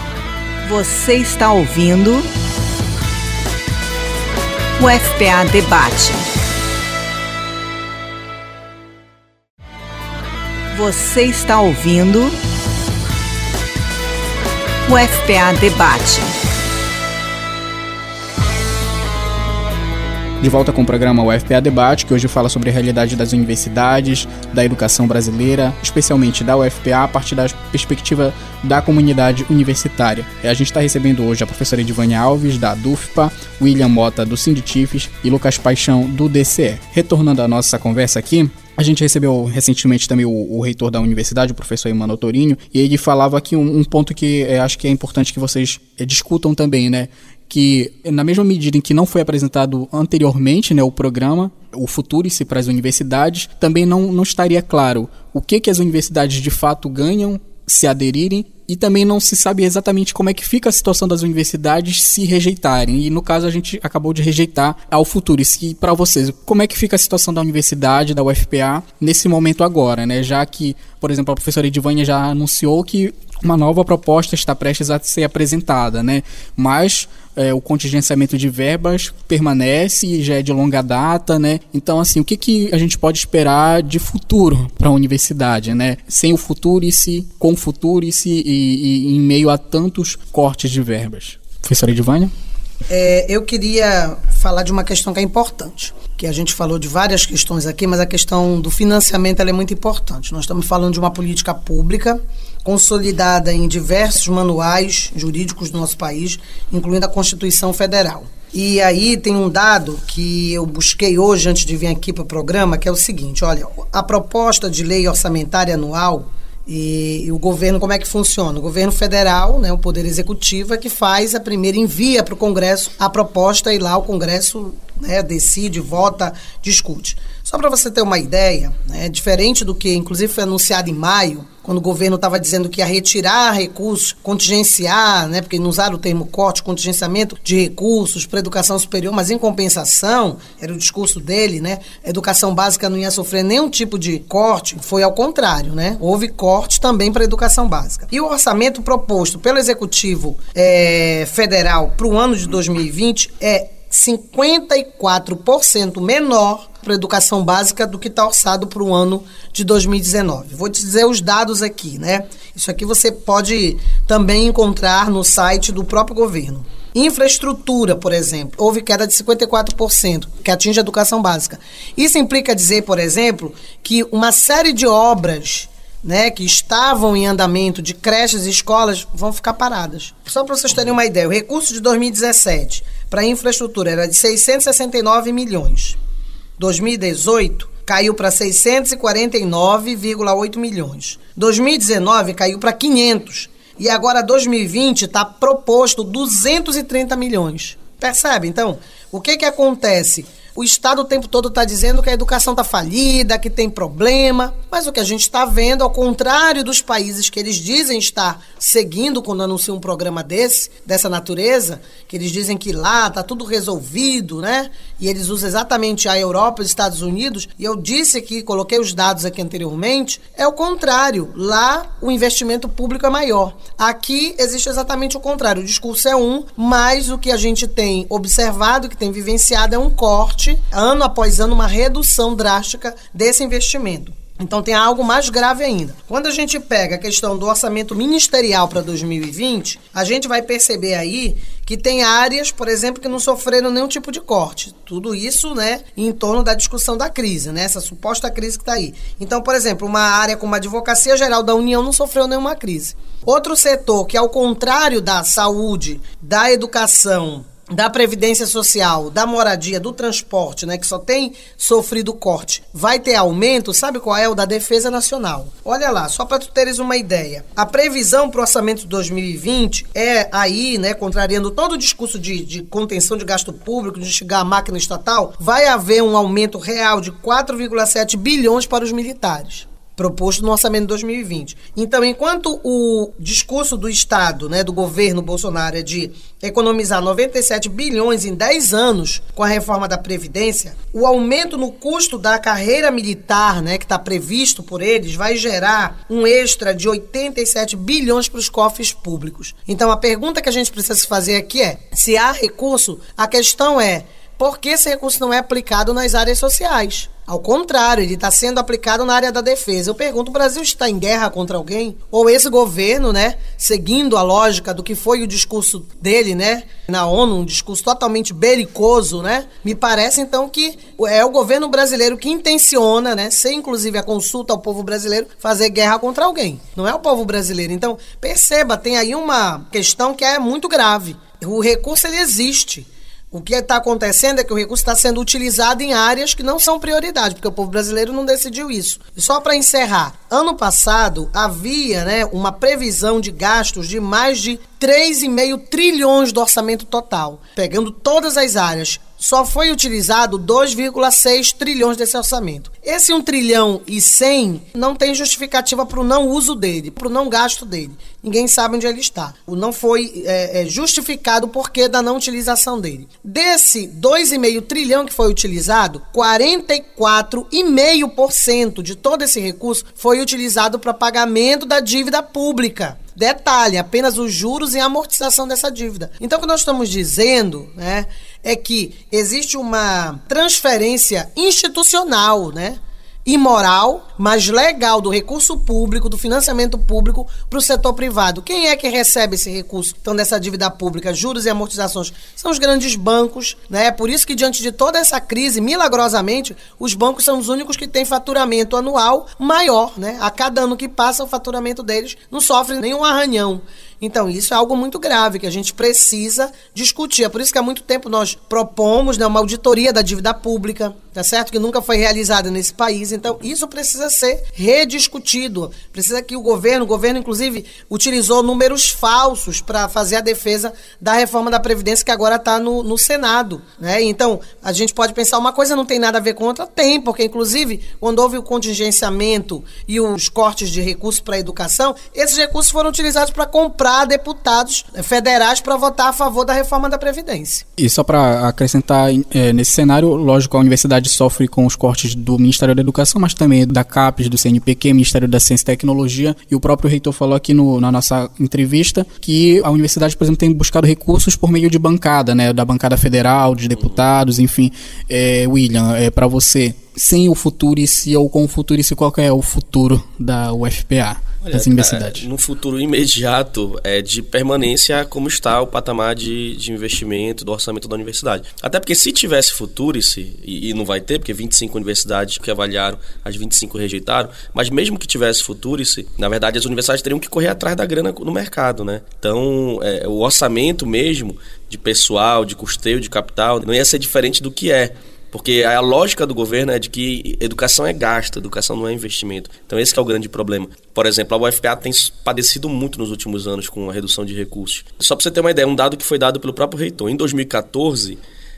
Você está ouvindo o UFPA Debate. Você está ouvindo o UFPA Debate. De volta com o programa UFPA Debate, que hoje fala sobre a realidade das universidades, da educação brasileira, especialmente da UFPA, a partir da perspectiva da comunidade universitária. A gente está recebendo hoje a professora Edvânia Alves, da ADUFPA, William Mota, do Sinditifes, e Lucas Paixão, do DCE. Retornando à nossa conversa aqui, a gente recebeu recentemente também o reitor da universidade, o professor Emmanuel Torinho, e ele falava aqui um ponto que acho que é importante que vocês discutam também, né? Que na mesma medida em que não foi apresentado anteriormente, né, o programa, o Futurice para as universidades, também não estaria claro o que as universidades de fato ganham se aderirem, e também não se sabe exatamente como é que fica a situação das universidades se rejeitarem. E no caso a gente acabou de rejeitar ao Futurice. E para vocês, como é que fica a situação da universidade, da UFPA, nesse momento agora, né? Já que, por exemplo, a professora Edvânia já anunciou que uma nova proposta está prestes a ser apresentada, né? Mas o contingenciamento de verbas permanece e já é de longa data, né? Então, assim, o que a gente pode esperar de futuro para a universidade, né? Sem o Futurice, com o Futurice e em meio a tantos cortes de verbas. Professora Edvânia? Eu queria falar de uma questão que é importante, que a gente falou de várias questões aqui, mas a questão do financiamento ela é muito importante. Nós estamos falando de uma política pública consolidada em diversos manuais jurídicos do nosso país, incluindo a Constituição Federal. E aí tem um dado que eu busquei hoje antes de vir aqui para o programa, que é o seguinte: olha, a proposta de lei orçamentária anual e o governo, como é que funciona? O governo federal, né, o Poder Executivo, é que faz a primeira, envia para o Congresso a proposta, e lá o Congresso, né, decide, vota, discute. Só para você ter uma ideia, né, diferente do que inclusive foi anunciado em maio, quando o governo estava dizendo que ia retirar recursos, contingenciar, né, porque não usaram o termo corte, contingenciamento de recursos para a educação superior, mas em compensação, era o discurso dele, né, a educação básica não ia sofrer nenhum tipo de corte, foi ao contrário, né, houve corte também para a educação básica. E o orçamento proposto pelo Executivo Federal para o ano de 2020 é 54% menor para a educação básica do que está orçado para o ano de 2019. Vou te dizer os dados aqui, né? Isso aqui você pode também encontrar no site do próprio governo. Infraestrutura, por exemplo, houve queda de 54%, que atinge a educação básica. Isso implica dizer, por exemplo, que uma série de obras, né, que estavam em andamento de creches e escolas vão ficar paradas. Só para vocês terem uma ideia, o recurso de 2017 para infraestrutura era de 669 milhões. 2018 caiu para 649,8 milhões. 2019 caiu para 500. E agora 2020 está proposto 230 milhões. Percebe? Então, o que acontece? O Estado o tempo todo está dizendo que a educação está falida, que tem problema, mas o que a gente está vendo, ao contrário dos países que eles dizem estar seguindo quando anunciam um programa dessa natureza, que eles dizem que lá está tudo resolvido, né? E eles usam exatamente a Europa e os Estados Unidos, e eu disse aqui, coloquei os dados aqui anteriormente, é o contrário. Lá o investimento público é maior. Aqui existe exatamente o contrário. O discurso é mas o que a gente tem observado, que tem vivenciado, é um corte, ano após ano, uma redução drástica desse investimento. Então tem algo mais grave ainda. Quando a gente pega a questão do orçamento ministerial para 2020, a gente vai perceber aí que tem áreas, por exemplo, que não sofreram nenhum tipo de corte. Tudo isso, né, em torno da discussão da crise, né, essa suposta crise que está aí. Então, por exemplo, uma área como a Advocacia Geral da União não sofreu nenhuma crise. Outro setor que, ao contrário da saúde, da educação, da Previdência Social, da moradia, do transporte, né, que só tem sofrido corte, vai ter aumento, sabe qual é? O da Defesa Nacional. Olha lá, só para tu teres uma ideia. A previsão para o orçamento de 2020 é aí, né, contrariando todo o discurso de contenção de gasto público, de instigar a máquina estatal, vai haver um aumento real de 4,7 bilhões para os militares, proposto no orçamento de 2020. Então, enquanto o discurso do Estado, né, do governo Bolsonaro é de economizar 97 bilhões em 10 anos com a reforma da Previdência, o aumento no custo da carreira militar, né, que está previsto por eles, vai gerar um extra de 87 bilhões para os cofres públicos. Então, a pergunta que a gente precisa se fazer aqui é, se há recurso, a questão é, por que esse recurso não é aplicado nas áreas sociais? Ao contrário, ele está sendo aplicado na área da defesa. Eu pergunto, o Brasil está em guerra contra alguém? Ou esse governo, né, seguindo a lógica do que foi o discurso dele, né, na ONU, um discurso totalmente belicoso, né? Me parece, então, que é o governo brasileiro que intenciona, né, sem inclusive a consulta ao povo brasileiro, fazer guerra contra alguém. Não é o povo brasileiro. Então, perceba, tem aí uma questão que é muito grave. O recurso, ele existe. O que está acontecendo é que o recurso está sendo utilizado em áreas que não são prioridade, porque o povo brasileiro não decidiu isso. E só para encerrar, ano passado havia, né, uma previsão de gastos de mais de 3,5 trilhões do orçamento total, pegando todas as áreas. Só foi utilizado 2,6 trilhões desse orçamento. Esse 1 trilhão e 100 não tem justificativa para o não uso dele, para o não gasto dele. Ninguém sabe onde ele está. Não foi justificado o porquê da não utilização dele. Desse 2,5 trilhão que foi utilizado, 44,5% de todo esse recurso foi utilizado para pagamento da dívida pública. Detalhe, apenas os juros e a amortização dessa dívida. Então, o que nós estamos dizendo, né, é que existe uma transferência institucional, né, imoral, mas legal do recurso público, do financiamento público para o setor privado. Quem é que recebe esse recurso, então, dessa dívida pública, juros e amortizações? São os grandes bancos, né? Por isso que, diante de toda essa crise, milagrosamente, os bancos são os únicos que têm faturamento anual maior, né? A cada ano que passa, o faturamento deles não sofre nenhum arranhão. Então, isso é algo muito grave que a gente precisa discutir. É por isso que há muito tempo nós propomos, né, uma auditoria da dívida pública, tá certo? Que nunca foi realizada nesse país. Então, isso precisa ser rediscutido. Precisa que o governo inclusive, utilizou números falsos para fazer a defesa da reforma da Previdência, que agora está no Senado, né? Então, a gente pode pensar, uma coisa não tem nada a ver com outra? Tem, porque, inclusive, quando houve o contingenciamento e os cortes de recursos para a educação, esses recursos foram utilizados para comprar deputados federais para votar a favor da reforma da Previdência. E só para acrescentar, nesse cenário, lógico, a universidade sofre com os cortes do Ministério da Educação, mas também da CAPES, do CNPq, Ministério da Ciência e Tecnologia, e o próprio reitor falou aqui na nossa entrevista que a universidade, por exemplo, tem buscado recursos por meio de bancada, né, da bancada federal, de deputados, enfim. William, para você, sem o Futurice ou com o Futurice, qual é o futuro da UFPA? Das universidades? No futuro imediato, de permanência como está o patamar de investimento do orçamento da universidade. Até porque se tivesse Futurice, e não vai ter, porque 25 universidades que avaliaram, as 25 rejeitaram, mas mesmo que tivesse Futurice, na verdade as universidades teriam que correr atrás da grana no mercado, né? Então, o orçamento mesmo de pessoal, de custeio, de capital, não ia ser diferente do que é. Porque a lógica do governo é de que educação é gasto, educação não é investimento. Então esse que é o grande problema. Por exemplo, a UFPA tem padecido muito nos últimos anos com a redução de recursos. Só para você ter uma ideia, um dado que foi dado pelo próprio reitor. Em 2014,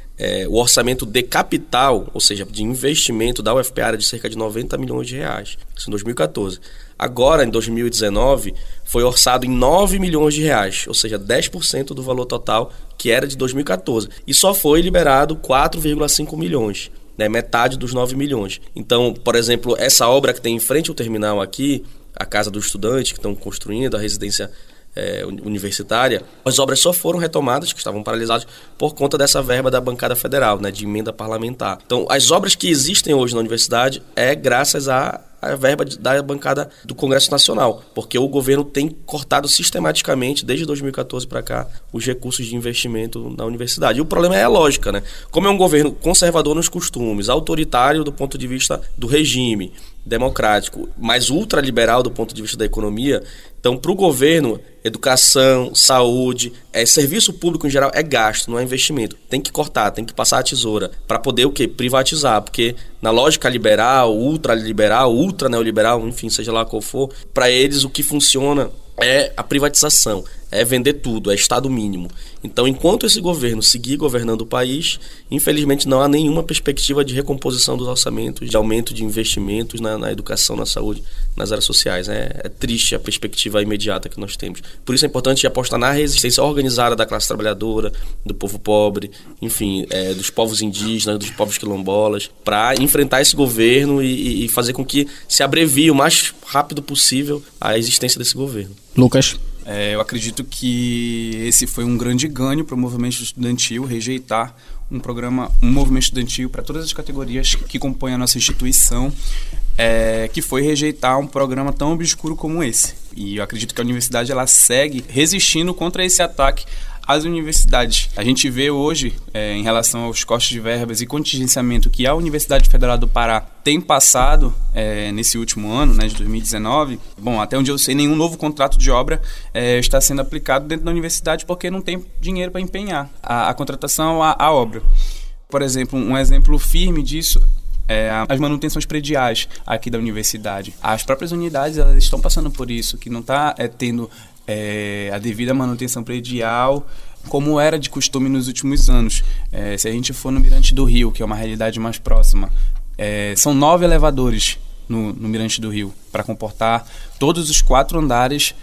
o orçamento de capital, ou seja, de investimento da UFPA era de cerca de 90 milhões de reais. Isso em 2014. Agora, em 2019, foi orçado em 9 milhões de reais, ou seja, 10% do valor total que era de 2014. E só foi liberado 4,5 milhões, né, metade dos 9 milhões. Então, por exemplo, essa obra que tem em frente ao terminal aqui, a Casa do Estudante, que estão construindo, a residência universitária, as obras só foram retomadas, que estavam paralisadas, por conta dessa verba da bancada federal, né, de emenda parlamentar. Então, as obras que existem hoje na universidade é graças a verba da bancada do Congresso Nacional, porque o governo tem cortado sistematicamente, desde 2014 para cá, os recursos de investimento na universidade. E o problema é a lógica, né? Como é um governo conservador nos costumes, autoritário do ponto de vista do regime, democrático, mas ultraliberal do ponto de vista da economia, então, para o governo, educação, saúde, serviço público em geral é gasto, não é investimento. Tem que cortar, tem que passar a tesoura para poder o quê? Privatizar, porque na lógica liberal, ultraliberal, ultraneoliberal, enfim, seja lá qual for, para eles o que funciona é a privatização, é vender tudo, é Estado mínimo. Então, enquanto esse governo seguir governando o país, infelizmente não há nenhuma perspectiva de recomposição dos orçamentos, de aumento de investimentos na educação, na saúde, nas áreas sociais. É triste a perspectiva imediata que nós temos. Por isso é importante apostar na resistência organizada da classe trabalhadora, do povo pobre, enfim, dos povos indígenas, dos povos quilombolas, para enfrentar esse governo e fazer com que se abrevie o mais rápido possível a existência desse governo. Lucas? Eu acredito que esse foi um grande ganho para o movimento estudantil, rejeitar um movimento estudantil para todas as categorias que compõem a nossa instituição, que foi rejeitar um programa tão obscuro como esse. E eu acredito que a universidade ela segue resistindo contra esse ataque às universidades. A gente vê hoje, em relação aos cortes de verbas e contingenciamento que a Universidade Federal do Pará tem passado nesse último ano, né, de 2019, até onde eu sei, nenhum novo contrato de obra está sendo aplicado dentro da universidade porque não tem dinheiro para empenhar a contratação à obra. Por exemplo, um exemplo firme disso as manutenções prediais aqui da universidade. As próprias unidades elas estão passando por isso, que não está tendo a devida manutenção predial como era de costume nos últimos anos. Se a gente for no Mirante do Rio, que é uma realidade mais próxima, são 9 elevadores no Mirante do Rio para comportar todos os 4 andares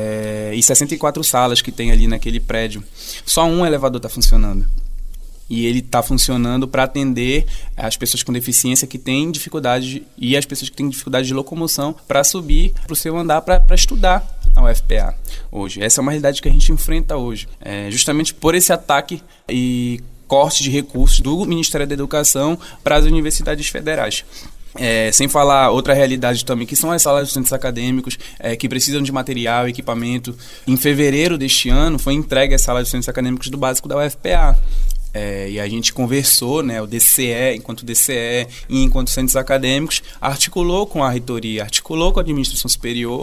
e 64 salas que tem ali naquele prédio. Só um elevador está funcionando. E ele está funcionando para atender as pessoas com deficiência que têm dificuldade e as pessoas que têm dificuldade de locomoção para subir para o seu andar para estudar a UFPA hoje. Essa é uma realidade que a gente enfrenta hoje. Justamente por esse ataque e corte de recursos do Ministério da Educação para as universidades federais. Sem falar outra realidade também, que são as salas dos centros acadêmicos que precisam de material e equipamento. Em fevereiro deste ano foi entregue as salas dos centros acadêmicos do básico da UFPA. E a gente conversou, né, o DCE, enquanto DCE e enquanto centros acadêmicos, articulou com a reitoria, articulou com a administração superior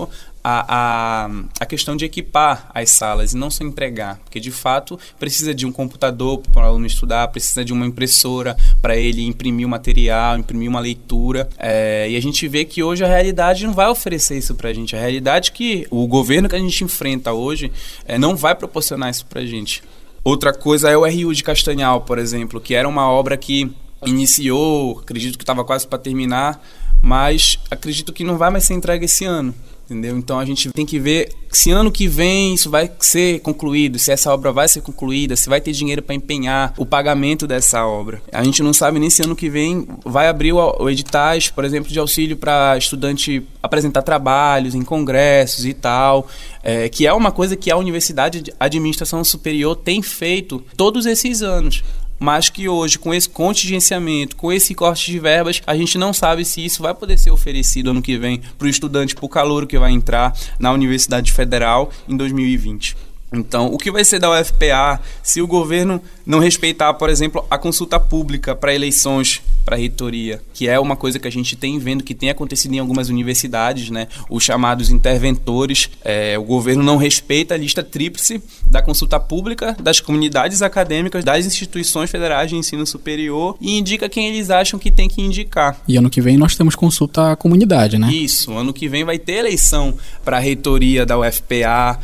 a questão de equipar as salas e não só entregar, porque de fato precisa de um computador para o aluno estudar, precisa de uma impressora para ele imprimir o material, imprimir uma leitura, e a gente vê que hoje a realidade não vai oferecer isso para a gente, a realidade que o governo que a gente enfrenta hoje não vai proporcionar isso para a gente. Outra coisa é o RU de Castanhal, por exemplo, que era uma obra que iniciou, acredito que estava quase para terminar, mas acredito que não vai mais ser entregue esse ano, entendeu? Então a gente tem que ver se ano que vem isso vai ser concluído, se essa obra vai ser concluída, se vai ter dinheiro para empenhar o pagamento dessa obra. A gente não sabe nem se ano que vem vai abrir o editais, por exemplo, de auxílio para estudante apresentar trabalhos em congressos e tal, que é uma coisa que a Universidade de Administração Superior tem feito todos esses anos. Mas que hoje, com esse contingenciamento, com esse corte de verbas, a gente não sabe se isso vai poder ser oferecido ano que vem para o estudante, para o calouro que vai entrar na Universidade Federal em 2020. Então, o que vai ser da UFPA se o governo não respeitar, por exemplo, a consulta pública para eleições para a reitoria, que é uma coisa que a gente tem vendo que tem acontecido em algumas universidades, né? Os chamados interventores, o governo não respeita a lista tríplice da consulta pública, das comunidades acadêmicas, das instituições federais de ensino superior e indica quem eles acham que tem que indicar. E ano que vem nós temos consulta à comunidade, né? Isso, ano que vem vai ter eleição para a reitoria da UFPA,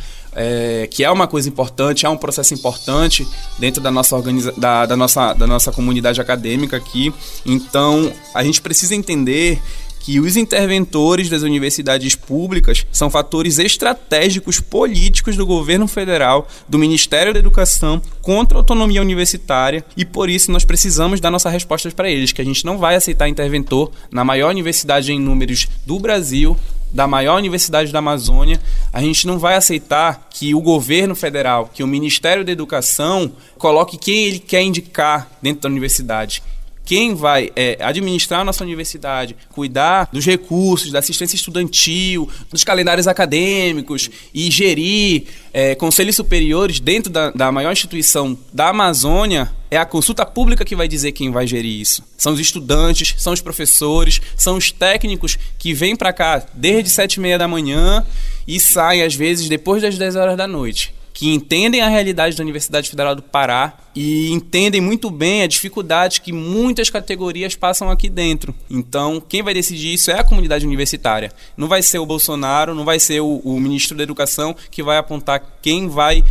que é uma coisa importante, é um processo importante dentro da nossa da nossa comunidade acadêmica aqui. Então, a gente precisa entender que os interventores das universidades públicas são fatores estratégicos políticos do governo federal, do Ministério da Educação, contra a autonomia universitária, e por isso nós precisamos dar nossas respostas para eles, que a gente não vai aceitar interventor na maior universidade em números do Brasil, da maior universidade da Amazônia. A gente não vai aceitar que o governo federal, que o Ministério da Educação coloque quem ele quer indicar dentro da universidade. Quem vai administrar a nossa universidade, cuidar dos recursos, da assistência estudantil, dos calendários acadêmicos e gerir conselhos superiores dentro da maior instituição da Amazônia, é a consulta pública que vai dizer quem vai gerir isso. São os estudantes, são os professores, são os técnicos que vêm para cá desde 7h30 da manhã e saem às vezes depois das 10 horas da noite, que entendem a realidade da Universidade Federal do Pará e entendem muito bem a dificuldade que muitas categorias passam aqui dentro. Então, quem vai decidir isso é a comunidade universitária. Não vai ser o Bolsonaro, não vai ser o ministro da Educação que vai apontar quem vai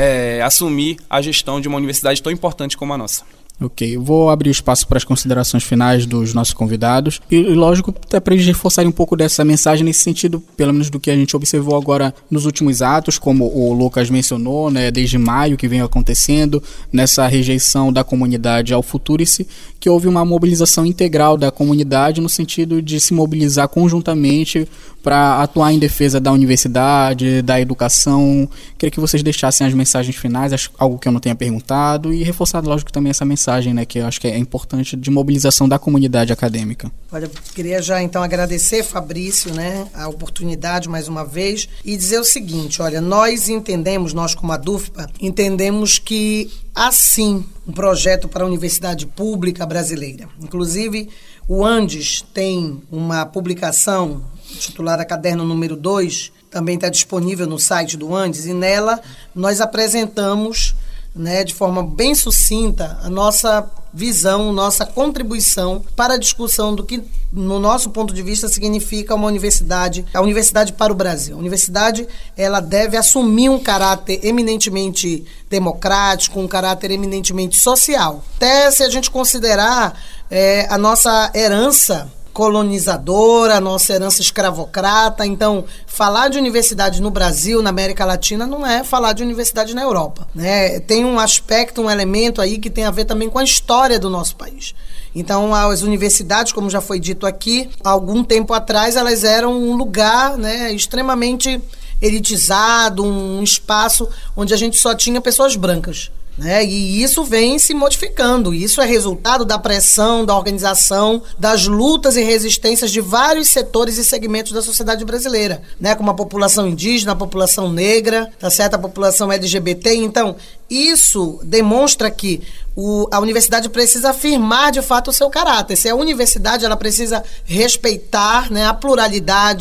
assumir a gestão de uma universidade tão importante como a nossa. Ok, eu vou abrir o espaço para as considerações finais dos nossos convidados e lógico, até para eles reforçarem um pouco dessa mensagem nesse sentido, pelo menos do que a gente observou agora nos últimos atos, como o Lucas mencionou, né, desde maio que vem acontecendo, nessa rejeição da comunidade ao Futurice, que houve uma mobilização integral da comunidade no sentido de se mobilizar conjuntamente para atuar em defesa da universidade, da educação. Queria que vocês deixassem as mensagens finais, algo que eu não tenha perguntado, e reforçar, lógico, também essa mensagem, né, que eu acho que é importante, de mobilização da comunidade acadêmica. Olha, queria já então agradecer, Fabrício, né, a oportunidade mais uma vez e dizer o seguinte, olha, nós como a DUFPA, entendemos que há sim um projeto para a universidade pública brasileira. Inclusive, o Andes tem uma publicação titulada Caderno número 2, também está disponível no site do Andes, e nela nós apresentamos, né, de forma bem sucinta, a nossa visão, nossa contribuição para a discussão do que, no nosso ponto de vista, significa uma universidade, a universidade para o Brasil. A universidade, ela deve assumir um caráter eminentemente democrático, um caráter eminentemente social. Até se a gente considerar a nossa herança colonizadora, a nossa herança escravocrata. Então, falar de universidade no Brasil, na América Latina, não é falar de universidade na Europa, né? Tem um aspecto, um elemento aí que tem a ver também com a história do nosso país. Então, as universidades, como já foi dito aqui, há algum tempo atrás, elas eram um lugar, né, extremamente elitizado, um espaço onde a gente só tinha pessoas brancas, né? E isso vem se modificando. Isso é resultado da pressão, da organização, das lutas e resistências de vários setores e segmentos da sociedade brasileira, né? Como a população indígena, a população negra, tá certo? A população LGBT. Então, isso demonstra que a universidade precisa afirmar de fato o seu caráter. Se a universidade, ela precisa respeitar, né, a pluralidade,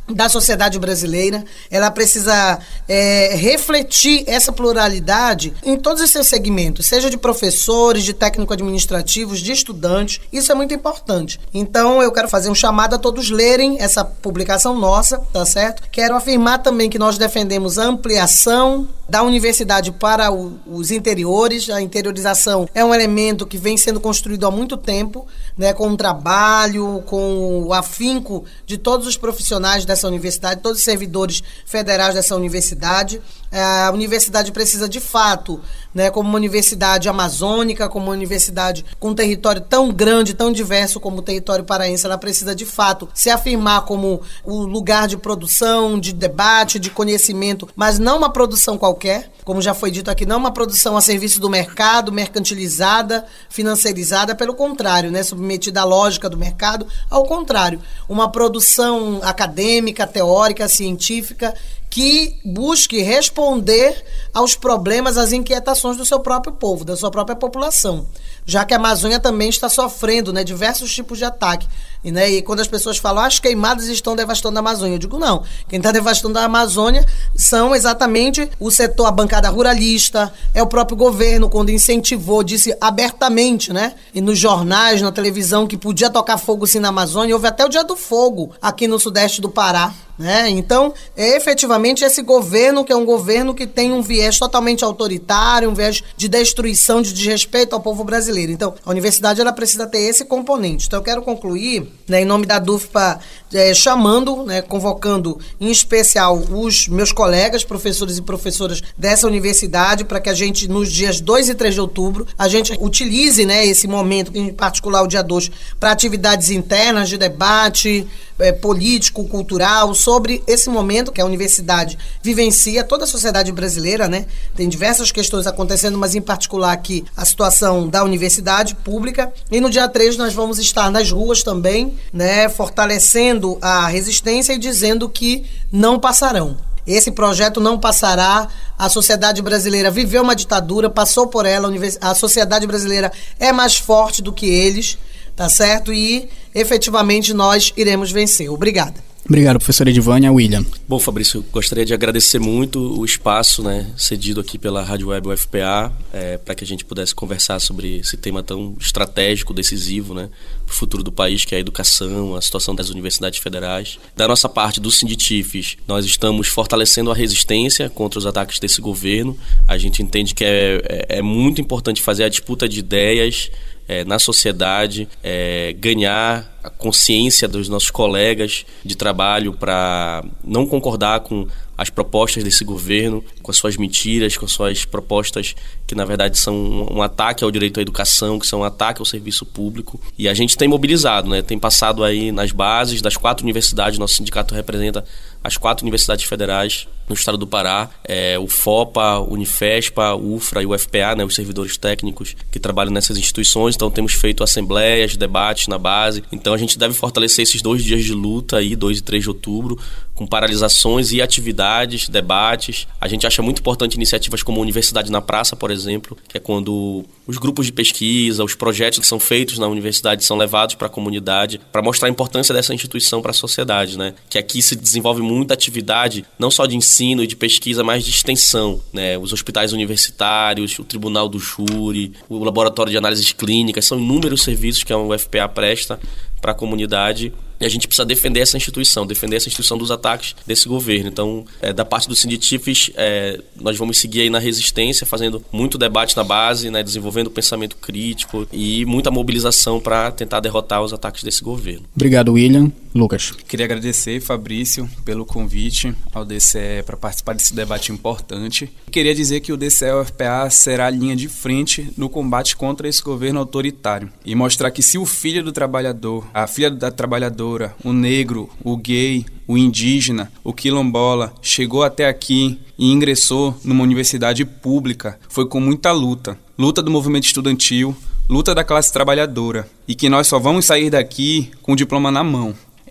da sociedade brasileira, ela precisa refletir essa pluralidade em todos os seus segmentos, seja de professores, de técnico-administrativos, de estudantes. Isso é muito importante. Então, eu quero fazer um chamado a todos lerem essa publicação nossa, tá certo? Quero afirmar também que nós defendemos a ampliação da universidade para os interiores. A interiorização é um elemento que vem sendo construído há muito tempo, né, com o trabalho, com o afinco de todos os profissionais dessa universidade, todos os servidores federais dessa universidade. A universidade precisa, de fato, né, como uma universidade amazônica, como uma universidade com um território tão grande, tão diverso como o território paraense, ela precisa, de fato, se afirmar como o lugar de produção, de debate, de conhecimento, mas não uma produção qualquer, como já foi dito aqui, não uma produção a serviço do mercado, mercantilizada, financiarizada, pelo contrário, né, submetida à lógica do mercado, ao contrário, uma produção acadêmica, teórica, científica, que busque responder aos problemas, às inquietações do seu próprio povo, da sua própria população, já que a Amazônia também está sofrendo, né, diversos tipos de ataque. E quando as pessoas falam, as queimadas estão devastando a Amazônia, eu digo, não. Quem está devastando a Amazônia são exatamente o setor, a bancada ruralista, é o próprio governo, quando incentivou, disse abertamente, né, e nos jornais, na televisão, que podia tocar fogo sim na Amazônia. Houve até o Dia do Fogo aqui no sudeste do Pará, né? Então, efetivamente, esse governo, que é um governo que tem um viés totalmente autoritário, um viés de destruição, de desrespeito ao povo brasileiro. Então, a universidade, ela precisa ter esse componente. Então, eu quero concluir, né, em nome da DUFPA, chamando, né, convocando em especial os meus colegas, professores e professoras dessa universidade, para que a gente, nos dias 2 e 3 de outubro, a gente utilize, né, esse momento, em particular o dia 2, para atividades internas de debate político, cultural, sobre esse momento que a universidade vivencia, toda a sociedade brasileira, né? Tem diversas questões acontecendo, mas em particular aqui a situação da universidade pública. E no dia 3 nós vamos estar nas ruas também, né? Fortalecendo a resistência e dizendo que não passarão. Esse projeto não passará. A sociedade brasileira viveu uma ditadura, passou por ela, a sociedade brasileira é mais forte do que eles, tá certo? E efetivamente nós iremos vencer. Obrigada. Obrigado, professora Edivânia. William. Bom, Fabrício, gostaria de agradecer muito o espaço, né, cedido aqui pela Rádio Web UFPA, para que a gente pudesse conversar sobre esse tema tão estratégico, decisivo, né, para o futuro do país, que é a educação, a situação das universidades federais. Da nossa parte, do Sinditifes, nós estamos fortalecendo a resistência contra os ataques desse governo. A gente entende que é muito importante fazer a disputa de ideias na sociedade, ganhar a consciência dos nossos colegas de trabalho para não concordar com as propostas desse governo, com as suas mentiras, com as suas propostas que na verdade são um ataque ao direito à educação, que são um ataque ao serviço público. E a gente tem mobilizado, né? Tem passado aí nas bases das 4 universidades, nosso sindicato representa as 4 universidades federais no estado do Pará, o FOPA, Unifespa, UFRA e UFPA, né, os servidores técnicos que trabalham nessas instituições. Então temos feito assembleias, debates na base. Então a gente deve fortalecer esses 2 dias de luta aí, 2 e 3 de outubro, com paralisações e atividades, debates. A gente acha muito importante iniciativas como a Universidade na Praça, por exemplo, que é quando os grupos de pesquisa, os projetos que são feitos na universidade são levados para a comunidade, para mostrar a importância dessa instituição para a sociedade, né? Que aqui se desenvolve muita atividade, não só de ensino e de pesquisa, mas de extensão, né? Os hospitais universitários, o Tribunal do Júri, o Laboratório de Análises Clínicas, são inúmeros serviços que a UFPA presta para a comunidade. E a gente precisa defender essa instituição dos ataques desse governo. Então, da parte do Sinditifes, nós vamos seguir aí na resistência, fazendo muito debate na base, né, desenvolvendo pensamento crítico e muita mobilização para tentar derrotar os ataques desse governo. Obrigado, William. Lucas. Queria agradecer, Fabrício, pelo convite ao DCE para participar desse debate importante. Queria dizer que o DCE-UFPA será a linha de frente no combate contra esse governo autoritário e mostrar que se o filho do trabalhador, a filha da trabalhadora, o negro, o gay, o indígena, o quilombola chegou até aqui e ingressou numa universidade pública, foi com muita luta. Luta do movimento estudantil, luta da classe trabalhadora. E que nós só vamos sair daqui com o diploma na mão.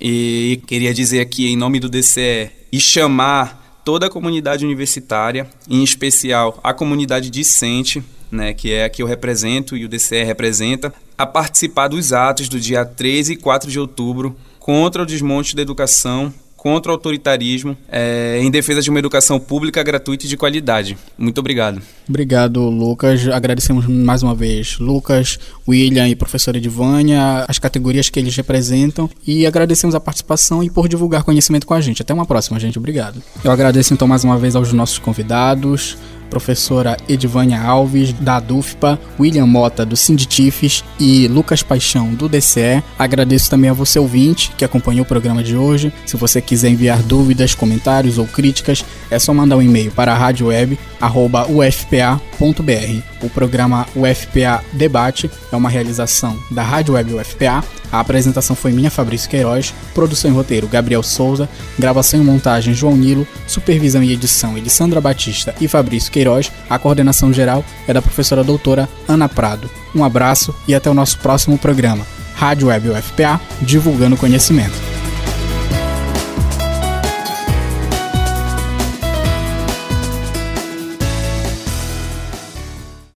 E queria dizer aqui, em nome do DCE, e chamar toda a comunidade universitária, em especial a comunidade discente, né, que é a que eu represento e o DCE representa, a participar dos atos do dia 3 e 4 de outubro contra o desmonte da educação, contra o autoritarismo, em defesa de uma educação pública, gratuita e de qualidade. Muito obrigado. Obrigado, Lucas. Agradecemos mais uma vez Lucas, William e professora Edivânia, as categorias que eles representam, e agradecemos a participação e por divulgar conhecimento com a gente. Até uma próxima, gente. Obrigado. Eu agradeço então mais uma vez aos nossos convidados, professora Edivânia Alves, da ADUFPA, William Mota, do Sinditifes e Lucas Paixão, do DCE. Agradeço também a você, ouvinte, que acompanhou o programa de hoje. Se você quiser enviar dúvidas, comentários ou críticas, é só mandar um e-mail para radioweb@ufpa.br. O programa UFPA Debate é uma realização da Rádio Web UFPA. A apresentação foi minha, Fabrício Queiroz, produção e roteiro Gabriel Souza, gravação e montagem João Nilo, supervisão e edição Elisandra Batista e Fabrício Queiroz. A coordenação geral é da professora doutora Ana Prado. Um abraço e até o nosso próximo programa. Rádio Web UFPA, divulgando conhecimento.